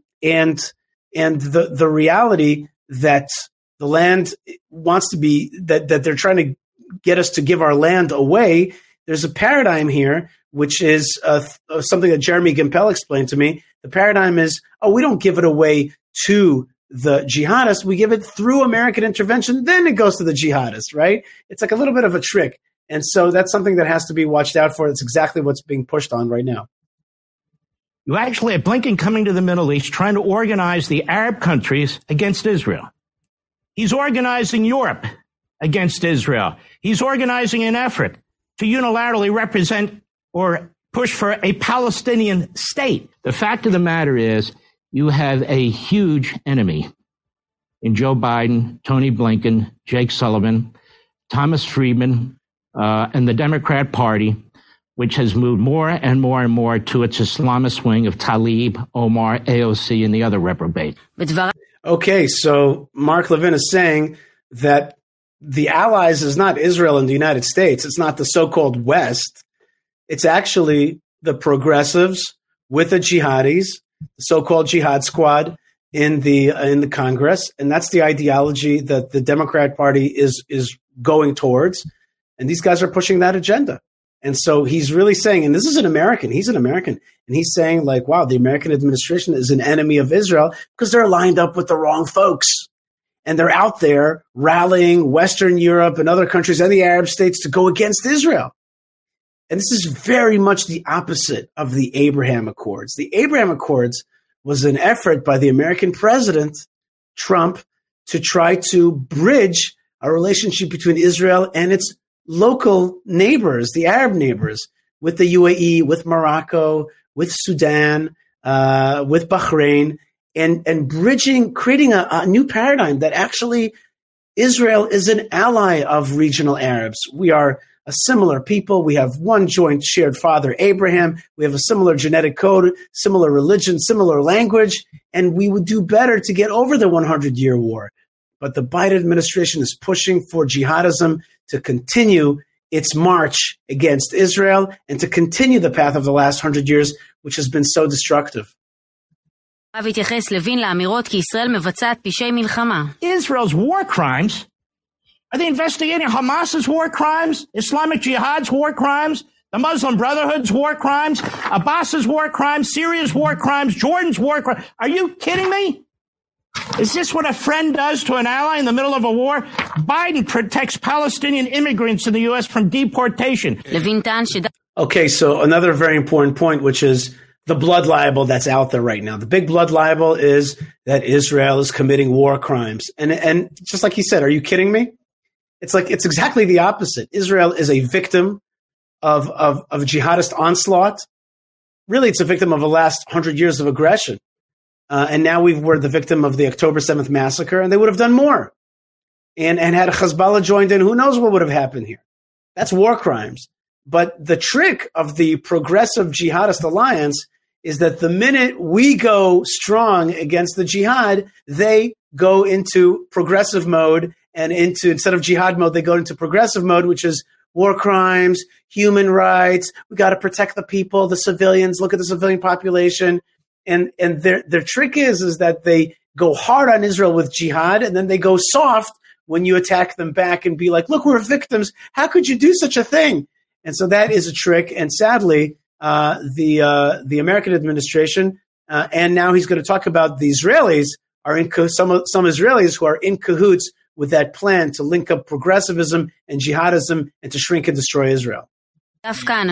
the reality that the land wants to be, that they're trying to get us to give our land away, there's a paradigm here, which is something that Jeremy Gimpel explained to me. The paradigm is, we don't give it away to the jihadists, we give it through American intervention, then it goes to the jihadists, right? It's like a little bit of a trick. And so that's something that has to be watched out for. That's exactly what's being pushed on right now. You actually have Blinken coming to the Middle East, trying to organize the Arab countries against Israel. He's organizing Europe against Israel. He's organizing an effort to unilaterally represent or push for a Palestinian state. The fact of the matter is, you have a huge enemy in Joe Biden, Tony Blinken, Jake Sullivan, Thomas Friedman, and the Democrat Party, which has moved more and more and more to its Islamist wing of Tlaib, Omar, AOC, and the other reprobates. Okay, so Mark Levin is saying that the allies is not Israel and the United States. It's not the so-called West. It's actually the progressives with the jihadis, the so-called jihad squad in the Congress, and that's the ideology that the Democrat Party is going towards, and these guys are pushing that agenda. And so he's really saying, and this is an American, he's an American, and he's saying like, wow, the American administration is an enemy of Israel because they're lined up with the wrong folks. And they're out there rallying Western Europe and other countries and the Arab states to go against Israel. And this is very much the opposite of the Abraham Accords. The Abraham Accords was an effort by the American president, Trump, to try to bridge a relationship between Israel and its local neighbors, the Arab neighbors, with the UAE, with Morocco, with Sudan, with Bahrain, and bridging, creating a new paradigm that actually Israel is an ally of regional Arabs. We are a similar people. We have one joint shared father, Abraham. We have a similar genetic code, similar religion, similar language, and we would do better to get over the 100-year war. But the Biden administration is pushing for jihadism to continue its march against Israel and to continue the path of the last 100 years, which has been so destructive. Israel's war crimes? Are they investigating Hamas's war crimes, Islamic Jihad's war crimes, the Muslim Brotherhood's war crimes, Abbas's war crimes, Syria's war crimes, Jordan's war crimes? Are you kidding me? Is this what a friend does to an ally in the middle of a war? Biden protects Palestinian immigrants in the U.S. from deportation. Okay, so another very important point, which is the blood libel that's out there right now. The big blood libel is that Israel is committing war crimes. And just like he said, are you kidding me? It's like, it's exactly the opposite. Israel is a victim of jihadist onslaught. Really, it's a victim of the last 100 years of aggression. And now we're the victim of the October 7th massacre, and they would have done more. And had Hezbollah joined in, who knows what would have happened here? That's war crimes. But the trick of the progressive jihadist alliance is that the minute we go strong against the jihad, they go into progressive mode, and instead of jihad mode, they go into progressive mode, which is war crimes, human rights. We got to protect the people, the civilians. Look at the civilian population. And their trick is that they go hard on Israel with jihad, and then they go soft when you attack them back and be like, look, we're victims. How could you do such a thing? And so that is a trick. And sadly, the American administration, and now he's going to talk about the Israelis, are some Israelis who are in cahoots with that plan to link up progressivism and jihadism and to shrink and destroy Israel. When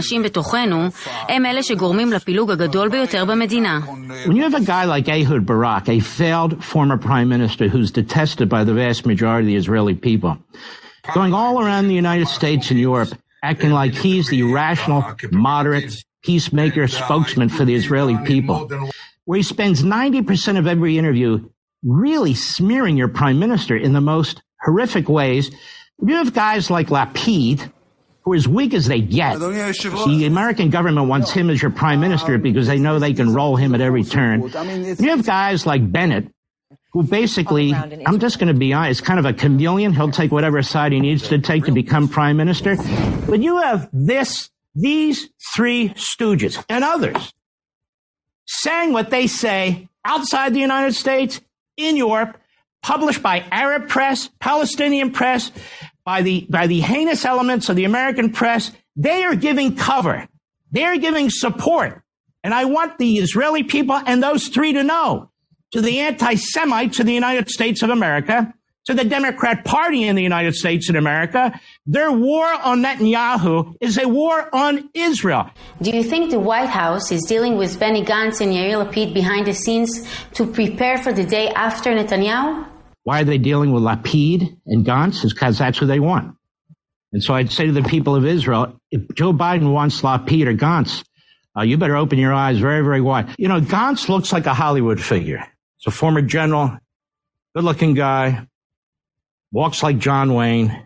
you have a guy like Ehud Barak, a failed former prime minister who's detested by the vast majority of the Israeli people, going all around the United States and Europe, acting like he's the rational, moderate, peacemaker spokesman for the Israeli people, where he spends 90% of every interview really smearing your prime minister in the most horrific ways. You have guys like Lapid, who are as weak as they get. The American government wants him as your prime minister because they know they can roll him at every turn. You have guys like Bennett, who basically, I'm just going to be honest, kind of a chameleon. He'll take whatever side he needs to take to become prime minister. But you have these three stooges and others saying what they say outside the United States, in Europe, published by Arab press, Palestinian press, by the heinous elements of the American press. They are giving cover. They are giving support. And I want the Israeli people and those three to know, to the anti-Semites in the United States of America, to the Democrat Party in the United States of America, their war on Netanyahu is a war on Israel. Do you think the White House is dealing with Benny Gantz and Yair Lapid behind the scenes to prepare for the day after Netanyahu? Why are they dealing with Lapid and Gantz? It's because that's who they want. And so I'd say to the people of Israel, if Joe Biden wants Lapid or Gantz, you better open your eyes very, very wide. You know, Gantz looks like a Hollywood figure. He's a former general, good-looking guy, walks like John Wayne.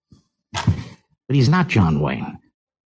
But he's not John Wayne.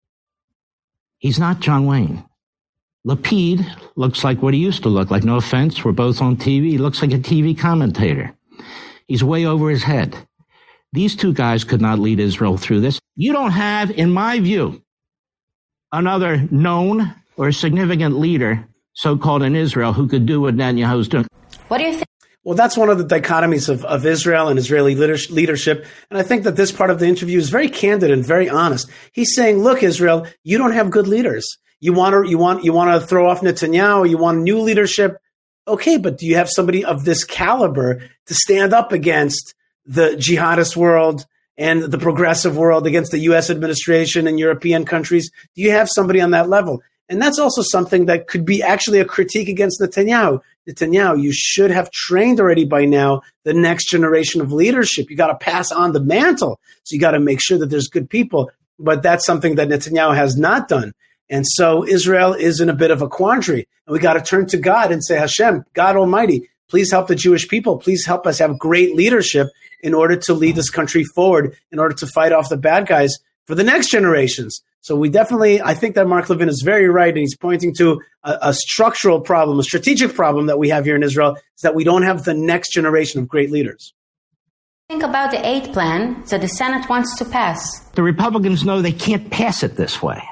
He's not John Wayne. Lapid looks like what he used to look like. No offense, we're both on TV. He looks like a TV commentator. He's way over his head. These two guys could not lead Israel through this. You don't have, in my view, another known or significant leader, so-called in Israel, who could do what Netanyahu's doing. What do you think? Well, that's one of the dichotomies of Israel and Israeli leadership. And I think that this part of the interview is very candid and very honest. He's saying, look, Israel, you don't have good leaders. You want to throw off Netanyahu. You want new leadership. Okay, but do you have somebody of this caliber to stand up against the jihadist world and the progressive world, against the U.S. administration and European countries? Do you have somebody on that level? And that's also something that could be actually a critique against Netanyahu. Netanyahu, you should have trained already by now the next generation of leadership. You got to pass on the mantle. So you got to make sure that there's good people. But that's something that Netanyahu has not done. And so Israel is in a bit of a quandary. And we got to turn to God and say, Hashem, God Almighty, please help the Jewish people. Please help us have great leadership in order to lead this country forward, in order to fight off the bad guys for the next generations. So we definitely, I think that Mark Levin is very right, and he's pointing to a structural problem, a strategic problem that we have here in Israel, is that we don't have the next generation of great leaders. Think about the aid plan that the Senate wants to pass. The Republicans know they can't pass it this way.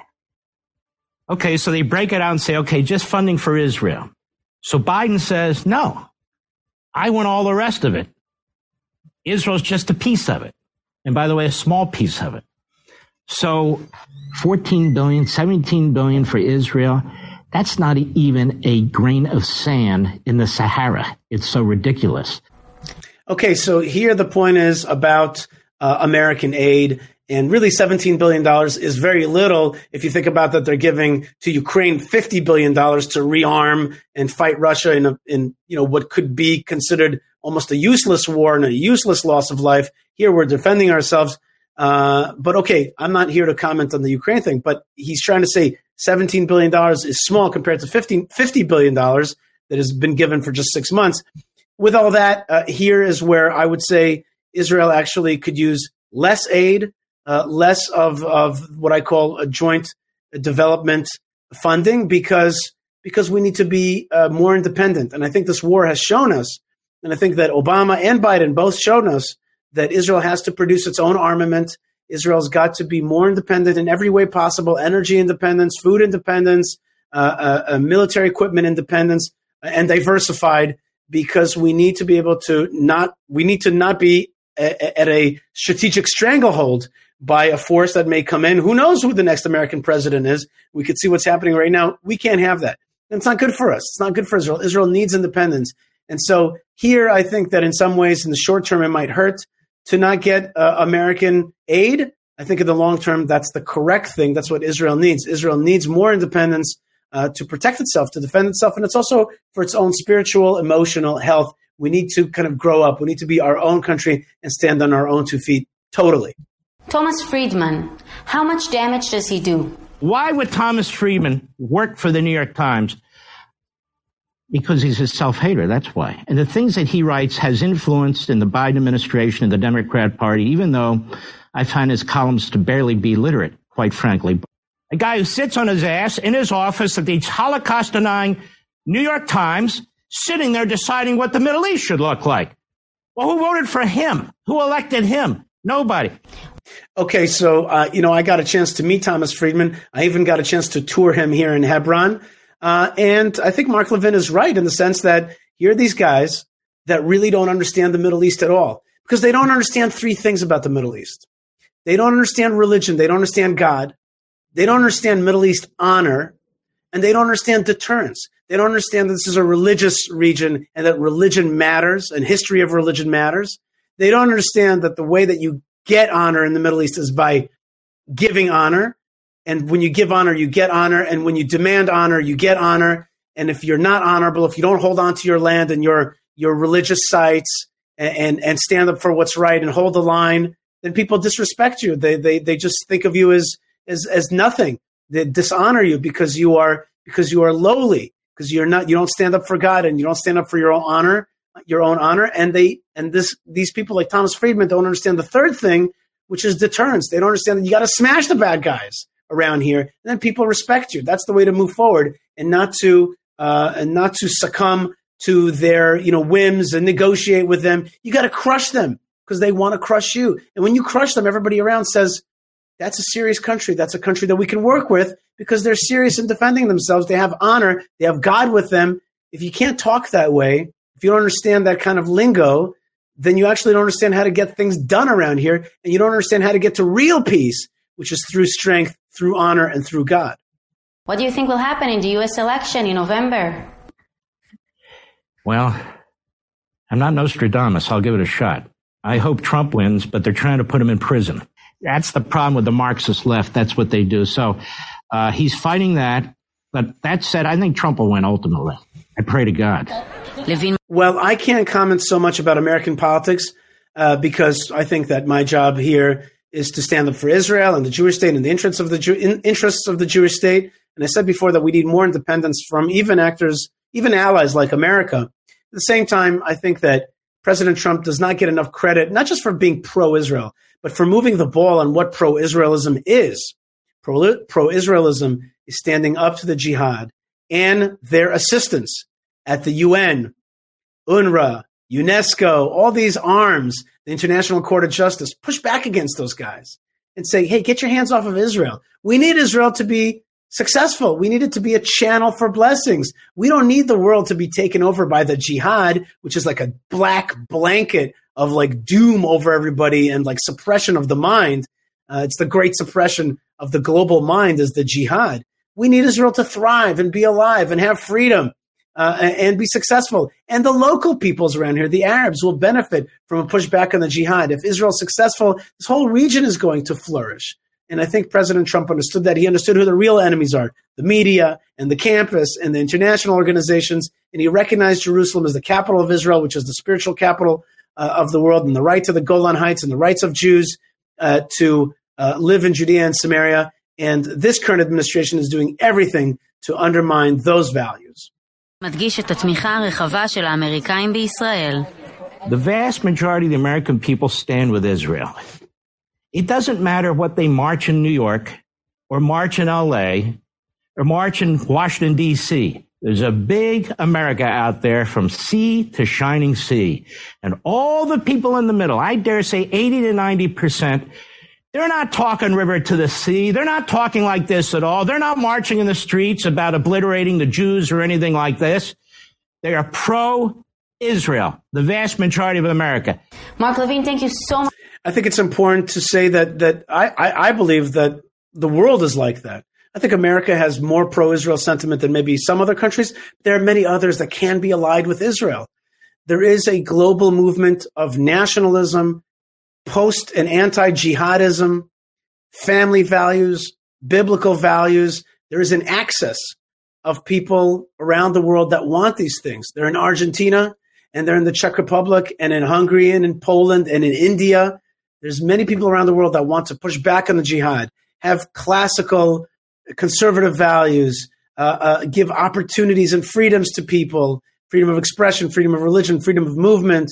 Okay, so they break it out and say, okay, just funding for Israel. So Biden says, no, I want all the rest of it. Israel's just a piece of it. And by the way, a small piece of it. So 14 billion, 17 billion for Israel. That's not even a grain of sand in the Sahara. It's so ridiculous. Okay, so here the point is about American aid. And really, $17 billion is very little if you think about that they're giving to Ukraine $50 billion to rearm and fight Russia in what could be considered almost a useless war and a useless loss of life. Here we're defending ourselves. But okay, I'm not here to comment on the Ukraine thing, but he's trying to say $17 billion is small compared to $50 billion that has been given for just 6 months. With all that, here is where I would say Israel actually could use less aid, less of what I call a joint development funding, because we need to be more independent. And I think this war has shown us, and I think that Obama and Biden both showed us, that Israel has to produce its own armament. Israel's got to be more independent in every way possible: energy independence, food independence, military equipment independence, and diversified, because we need to be able to not be at a strategic stranglehold by a force that may come in. Who knows who the next American president is? We could see what's happening right now. We can't have that. And it's not good for us. It's not good for Israel. Israel needs independence. And so here, I think that in some ways, in the short term, it might hurt to not get American aid. I think in the long term, that's the correct thing. That's what Israel needs. Israel needs more independence to protect itself, to defend itself. And it's also for its own spiritual, emotional health. We need to kind of grow up. We need to be our own country and stand on our own 2 feet totally. Thomas Friedman, how much damage does he do? Why would Thomas Friedman work for the New York Times? Because he's a self-hater, that's why. And the things that he writes has influenced in the Biden administration and the Democrat Party, even though I find his columns to barely be literate, quite frankly. A guy who sits on his ass in his office at the Holocaust-denying New York Times, sitting there deciding what the Middle East should look like. Well, who voted for him? Who elected him? Nobody. Okay, so, I got a chance to meet Thomas Friedman. I even got a chance to tour him here in Hebron. And I think Mark Levin is right in the sense that here are these guys that really don't understand the Middle East at all, because they don't understand 3 things about the Middle East. They don't understand religion. They don't understand God. They don't understand Middle East honor, and they don't understand deterrence. They don't understand that this is a religious region and that religion matters and history of religion matters. They don't understand that the way that you get honor in the Middle East is by giving honor. And when you give honor, you get honor. And when you demand honor, you get honor. And if you're not honorable, if you don't hold on to your land and your religious sites and stand up for what's right and hold the line, then people disrespect you. They just think of you as nothing. They dishonor you because you are lowly, because you don't stand up for God and you don't stand up for your own honor. And these people like Thomas Friedman don't understand the third thing, which is deterrence. They don't understand that you got to smash the bad guys around here, and then people respect you. That's the way to move forward, and not to succumb to their whims and negotiate with them. You got to crush them because they want to crush you. And when you crush them, everybody around says, that's a serious country. That's a country that we can work with because they're serious in defending themselves. They have honor. They have God with them. If you can't talk that way, if you don't understand that kind of lingo, then you actually don't understand how to get things done around here, and you don't understand how to get to real peace, which is through strength, through honor, and through God. What do you think will happen in the U.S. election in November? Well, I'm not Nostradamus. I'll give it a shot. I hope Trump wins, but they're trying to put him in prison. That's the problem with the Marxist left. That's what they do. So he's fighting that. But that said, I think Trump will win ultimately. I pray to God. Well, I can't comment so much about American politics because I think that my job here is to stand up for Israel and the Jewish state and the interests of the Jewish state. And I said before that we need more independence from even actors, even allies like America. At the same time, I think that President Trump does not get enough credit, not just for being pro-Israel, but for moving the ball on what pro-Israelism is. Pro-Israelism is standing up to the jihad and their assistance at the UN, UNRWA, UNESCO, all these arms, the International Court of Justice, push back against those guys and say, hey, get your hands off of Israel. We need Israel to be successful. We need it to be a channel for blessings. We don't need the world to be taken over by the jihad, which is like a black blanket of like doom over everybody and like suppression of the mind. It's the great suppression of the global mind is the jihad. We need Israel to thrive and be alive and have freedom and be successful. And the local peoples around here, the Arabs, will benefit from a pushback on the jihad. If Israel is successful, this whole region is going to flourish. And I think President Trump understood that. He understood who the real enemies are, the media and the campus and the international organizations. And he recognized Jerusalem as the capital of Israel, which is the spiritual capital of the world, and the right to the Golan Heights and the rights of Jews to live in Judea and Samaria. And this current administration is doing everything to undermine those values. מדגיש את התמיכה הרחבה של האמריקאים בישראל. The vast majority of the American people stand with Israel. It doesn't matter what they march in New York or march in LA or march in Washington, D.C. There's a big America out there from sea to shining sea. And all the people in the middle, I dare say 80 to 90%, they're not talking river to the sea. They're not talking like this at all. They're not marching in the streets about obliterating the Jews or anything like this. They are pro-Israel, the vast majority of America. Mark Levine, thank you so much. I think it's important to say that I believe that the world is like that. I think America has more pro-Israel sentiment than maybe some other countries. There are many others that can be allied with Israel. There is a global movement of nationalism, post and anti-jihadism, family values, biblical values. There is an axis of people around the world that want these things. They're in Argentina, and they're in the Czech Republic, and in Hungary, and in Poland, and in India. There's many people around the world that want to push back on the jihad, have classical conservative values, give opportunities and freedoms to people, freedom of expression, freedom of religion, freedom of movement.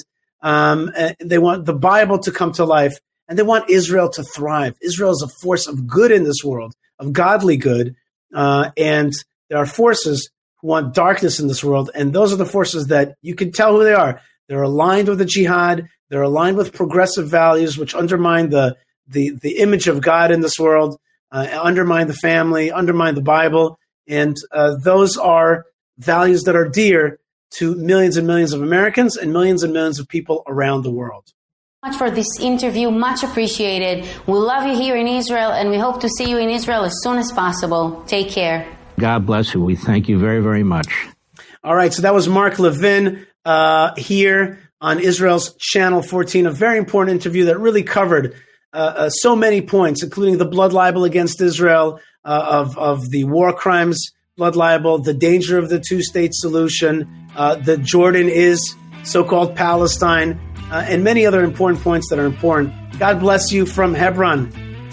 They want the Bible to come to life, and they want Israel to thrive. Israel is a force of good in this world, of godly good, and there are forces who want darkness in this world, and those are the forces that you can tell who they are. They're aligned with the jihad. They're aligned with progressive values, which undermine the image of God in this world, undermine the family, undermine the Bible, and those are values that are dear to millions and millions of Americans and millions of people around the world. Much for this interview, much appreciated. We love you here in Israel, and we hope to see you in Israel as soon as possible. Take care. God bless you. We thank you very, very much. All right, so that was Mark Levin here on Israel's Channel 14, a very important interview that really covered so many points, including the blood libel against Israel, of the war crimes blood libel, the danger of the two-state solution, that Jordan is so-called Palestine, and many other important points that are important. God bless you from Hebron.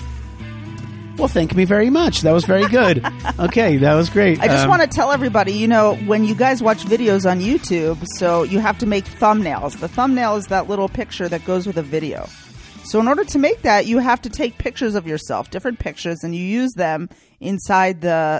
Well, thank me very much. That was very good. Okay, that was great. I just want to tell everybody, when you guys watch videos on YouTube, so you have to make thumbnails. The thumbnail is that little picture that goes with a video. So in order to make that, you have to take pictures of yourself, different pictures, and you use them inside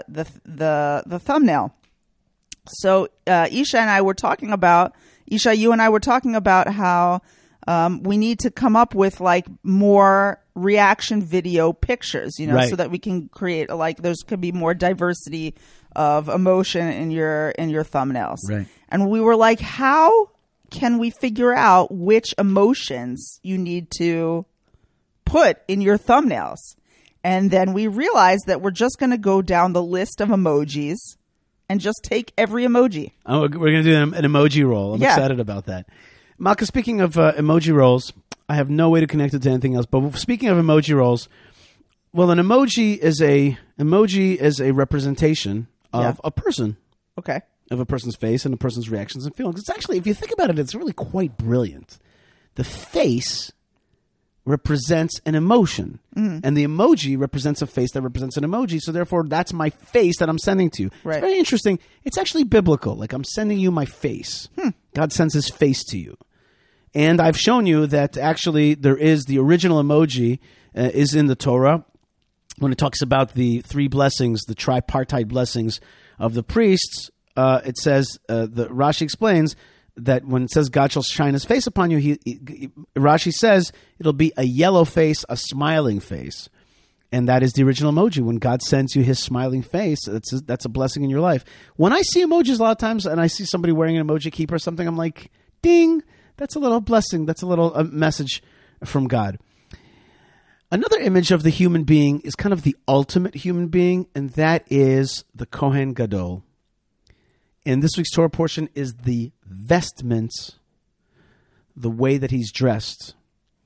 the thumbnail. So Isha, you and I were talking about how we need to come up with like more reaction video pictures, you know, Right. so that we can create like could be more diversity of emotion in your thumbnails. Right. And we were like, how can we figure out which emotions you need to put in your thumbnails? And then we realized that we're just going to go down the list of emojis and just take every emoji. Oh, we're going to do an emoji roll. I'm Yeah. excited about that. Malka, speaking of emoji rolls, I have no way to connect it to anything else. But speaking of emoji rolls, well, an emoji is a representation of a person, Okay. of a person's face and a person's reactions and feelings. It's actually, if you think about it, it's really quite brilliant. The face represents an emotion, and the emoji represents a face that represents an emoji. So therefore, that's my face that I'm sending to you. Right. It's very interesting. It's actually biblical. Like, I'm sending you my face. God sends his face to you. And I've shown you that actually there is the original emoji is in the Torah when it talks about the three blessings, the tripartite blessings of the priests. It says, the Rashi explains that when it says God shall shine his face upon you, Rashi says it'll be a yellow face, a smiling face. And that is the original emoji. When God sends you his smiling face, that's a blessing in your life. When I see emojis a lot of times and I see somebody wearing an emoji keeper or something, I'm like, ding, that's a little blessing. That's a little message from God. Another image of the human being is kind of the ultimate human being, and that is the Kohen Gadol. And this week's Torah portion is the vestments, the way that he's dressed.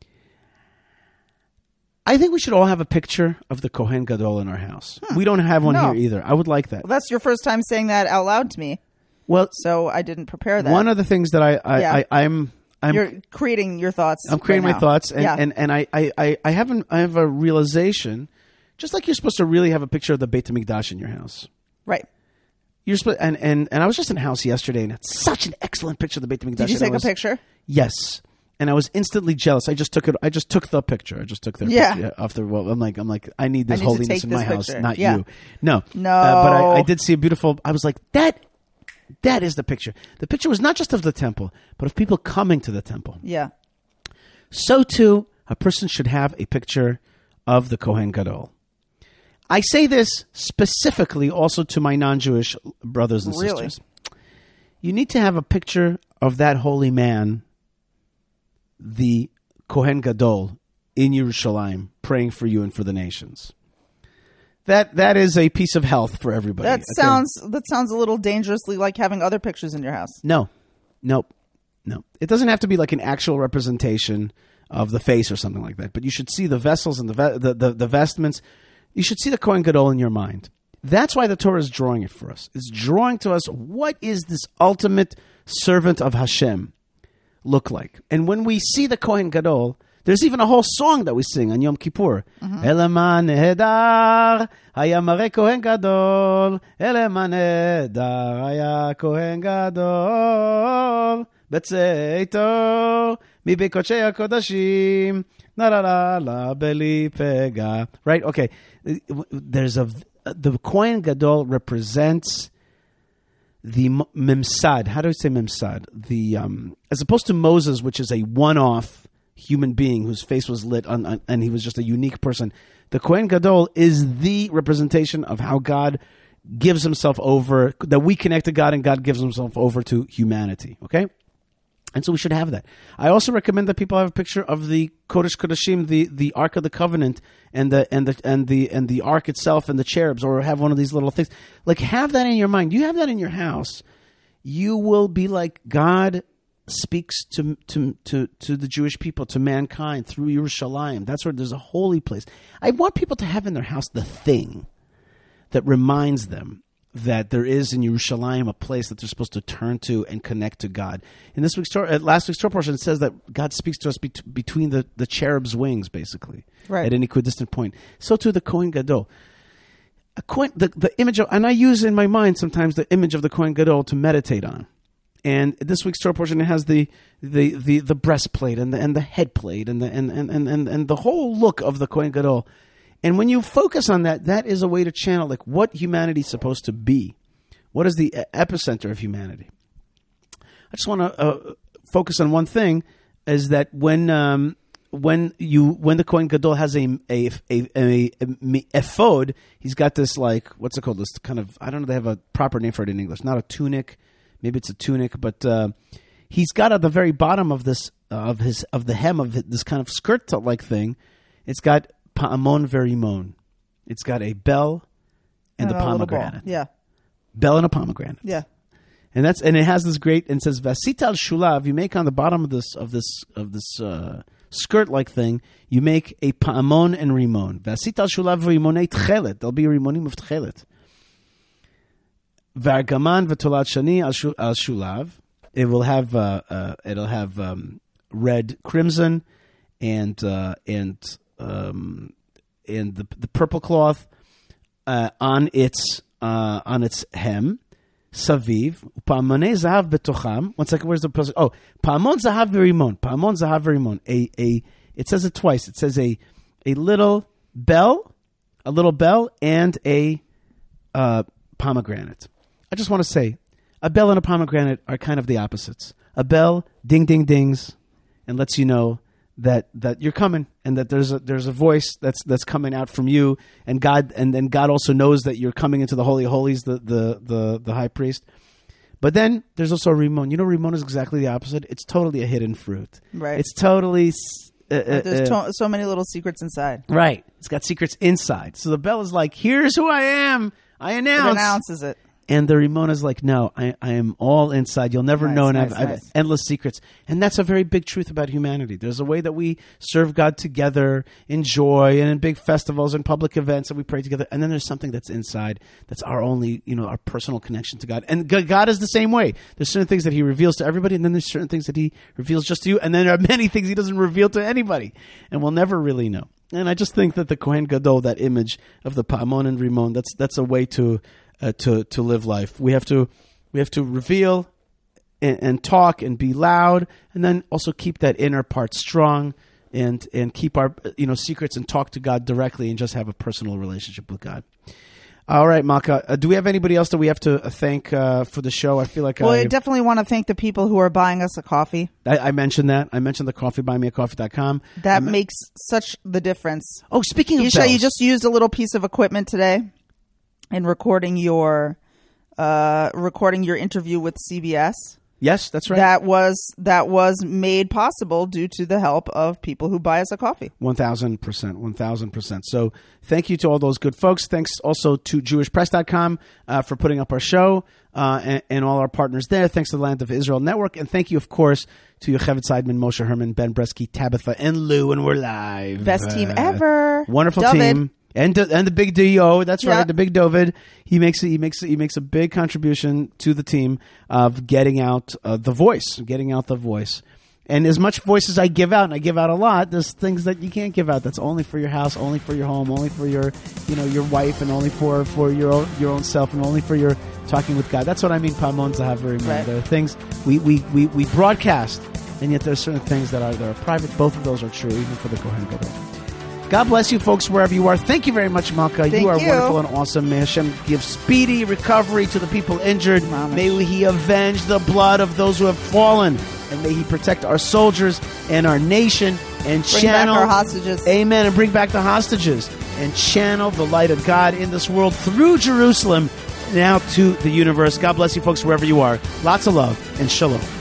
I think we should all have a picture of the Kohen Gadol in our house. We don't have one No. here either. I would like that. Well, that's your first time saying that out loud to me, Well, so I didn't prepare that. one of the things that Yeah. I'm You're creating your thoughts. I'm creating right my now. thoughts, and, Yeah. and I have a realization, just like you're supposed to really have a picture of the Beit HaMikdash in your house. Right. You're supposed, and I was just in a house yesterday, and it's such an excellent picture of the Beit HaMikdash. Did you and I take a was- picture? Yes, and I was instantly jealous. I just took it. I just took the picture. I just took their Yeah. picture off the wall. I'm like, I need this I need to holiness take in this my house, picture. not Yeah. you. No, No. But I did see a beautiful. I was like, that is the picture. The picture was not just of the temple, but of people coming to the temple. Yeah. So too, a person should have a picture of the Kohen Gadol. I say this specifically also to my non-Jewish brothers and Really? sisters. You need to have a picture of that holy man, the Kohen Gadol, in Yerushalayim, praying for you and for the nations. That is a piece of health for everybody. That okay? sounds a little dangerously like having other pictures in your house. No. It doesn't have to be like an actual representation of the face or something like that. But you should see the vessels and the vestments. You should see the Kohen Gadol in your mind. That's why the Torah is drawing it for us. It's drawing to us what is this ultimate servant of Hashem look like. And when we see the Kohen Gadol, there's even a whole song that we sing on Yom Kippur. Eleman nehedar haya mare Kohen Gadol. Eleman nehedar haya Kohen Gadol. Betzeito mibi kodshei hakodashim. La la la la beli pega. Right? Okay. The Kohen Gadol represents the memsad. How do I say memsad? As opposed to Moses, which is a one-off human being whose face was lit and he was just a unique person. The Kohen Gadol is the representation of how God gives himself over, that we connect to God and God gives himself over to humanity. Okay? And so we should have that. I also recommend that people have a picture of the Kodesh Kodashim, the Ark of the Covenant, and the Ark itself, and the cherubs, or have one of these little things. Like, have that in your mind. You have that in your house, you will be like, God speaks to the Jewish people, to mankind through Yerushalayim. That's where there's a holy place. I want people to have in their house the thing that reminds them that there is in Yerushalayim a place that they're supposed to turn to and connect to God. In this week's Torah, last week's Torah portion, it says that God speaks to us between the cherub's wings, basically, Right. at any equidistant point. So too the Kohen Gadol. The image of, and I use in my mind sometimes the image of the Kohen Gadol to meditate on. And this week's Torah portion, it has the breastplate and the head plate and the whole look of the Kohen Gadol. And when you focus on that, that is a way to channel like what humanity is supposed to be. What is the epicenter of humanity? I just want to focus on one thing. is that when the Kohen Gadol has a ephod, he's got this like, what's it called? This kind of, I don't know, they have a proper name for it in English. Not a tunic, maybe it's a tunic, but he's got at the very bottom of this of the hem of this kind of skirt like thing. It's got pa'amon verimon. It's got a bell and the pomegranate. Yeah, bell and a pomegranate. yeah. And it has this great, and it says Vasita al shulav. You make on the bottom of this skirt like thing, you make a pa'amon and rimon. Vasita al shulav rimonei tchelet. There'll be rimonim of tchelet. Vargaman v'tolat shani al shulav. It will have red crimson and the purple cloth on its hem. Saviv, pa'amonei zahav betocham. 1 second, where's the person? Oh, pa'amon zahav verimon. Pa'amon zahav verimon. It says it twice. It says a little bell, and a pomegranate. I just want to say, a bell and a pomegranate are kind of the opposites. A bell, ding, ding, dings, and lets you know that you're coming, and that there's a voice that's coming out from you, and God, and then God also knows that you're coming into the Holy of Holies, the high priest. But then there's also Rimon. You know, Rimon is exactly the opposite. It's totally a hidden fruit. Right. It's totally there's so many little secrets inside. Right. It's got secrets inside. So the bell is like, here's who I am. I announce. It announces it. And the Rimon is like, no, I am all inside. You'll never know, and I have endless secrets. And that's a very big truth about humanity. There's a way that we serve God together in joy and in big festivals and public events, and we pray together. And then there's something that's inside that's our only, our personal connection to God. And God is the same way. There's certain things that he reveals to everybody, and then there's certain things that he reveals just to you. And then there are many things he doesn't reveal to anybody. And we'll never really know. And I just think that the Kohen Gadol, that image of the Pa'amon and Rimon, that's a way to live life. We have to reveal and talk and be loud, and then also keep that inner part strong, and keep our secrets, and talk to God directly, and just have a personal relationship with God. All right, Malka, do we have anybody else that we have to thank for the show? I feel like I definitely want to thank the people who are buying us a coffee. I mentioned that. I mentioned the coffee, buymeacoffee.com. That makes such the difference. Oh, speaking of Isha, bells. you just used a little piece of equipment today in recording your interview with CBS. Yes, that's right. That was made possible due to the help of people who buy us a coffee. 1,000%. So thank you to all those good folks. Thanks also to JewishPress.com for putting up our show and all our partners there. Thanks to the Land of Israel Network. And thank you, of course, to Yocheved Seidman, Moshe Herman, Ben Bresky, Tabitha, and Lou. And we're live. Best team ever. Wonderful David. team. And the big D.O., that's Yeah. right, the big David. He makes a big contribution to the team of getting out the voice. And as much voice as I give out, and I give out a lot, there's things that you can't give out. That's only for your house, only for your home, only for your wife, and only for your own self, and only for your talking with God. That's what I mean. Pa'amon zahav verimon. Right. There are things we broadcast, and yet there are certain things that are private. Both of those are true, even for the Kohen Gadol. God bless you folks wherever you are. Thank you very much, Malka. You are wonderful and awesome. May Hashem give speedy recovery to the people injured. Mamish. May he avenge the blood of those who have fallen. And may he protect our soldiers and our nation and channel back our hostages. Amen. And bring back the hostages. And channel the light of God in this world through Jerusalem now to the universe. God bless you folks wherever you are. Lots of love and shalom.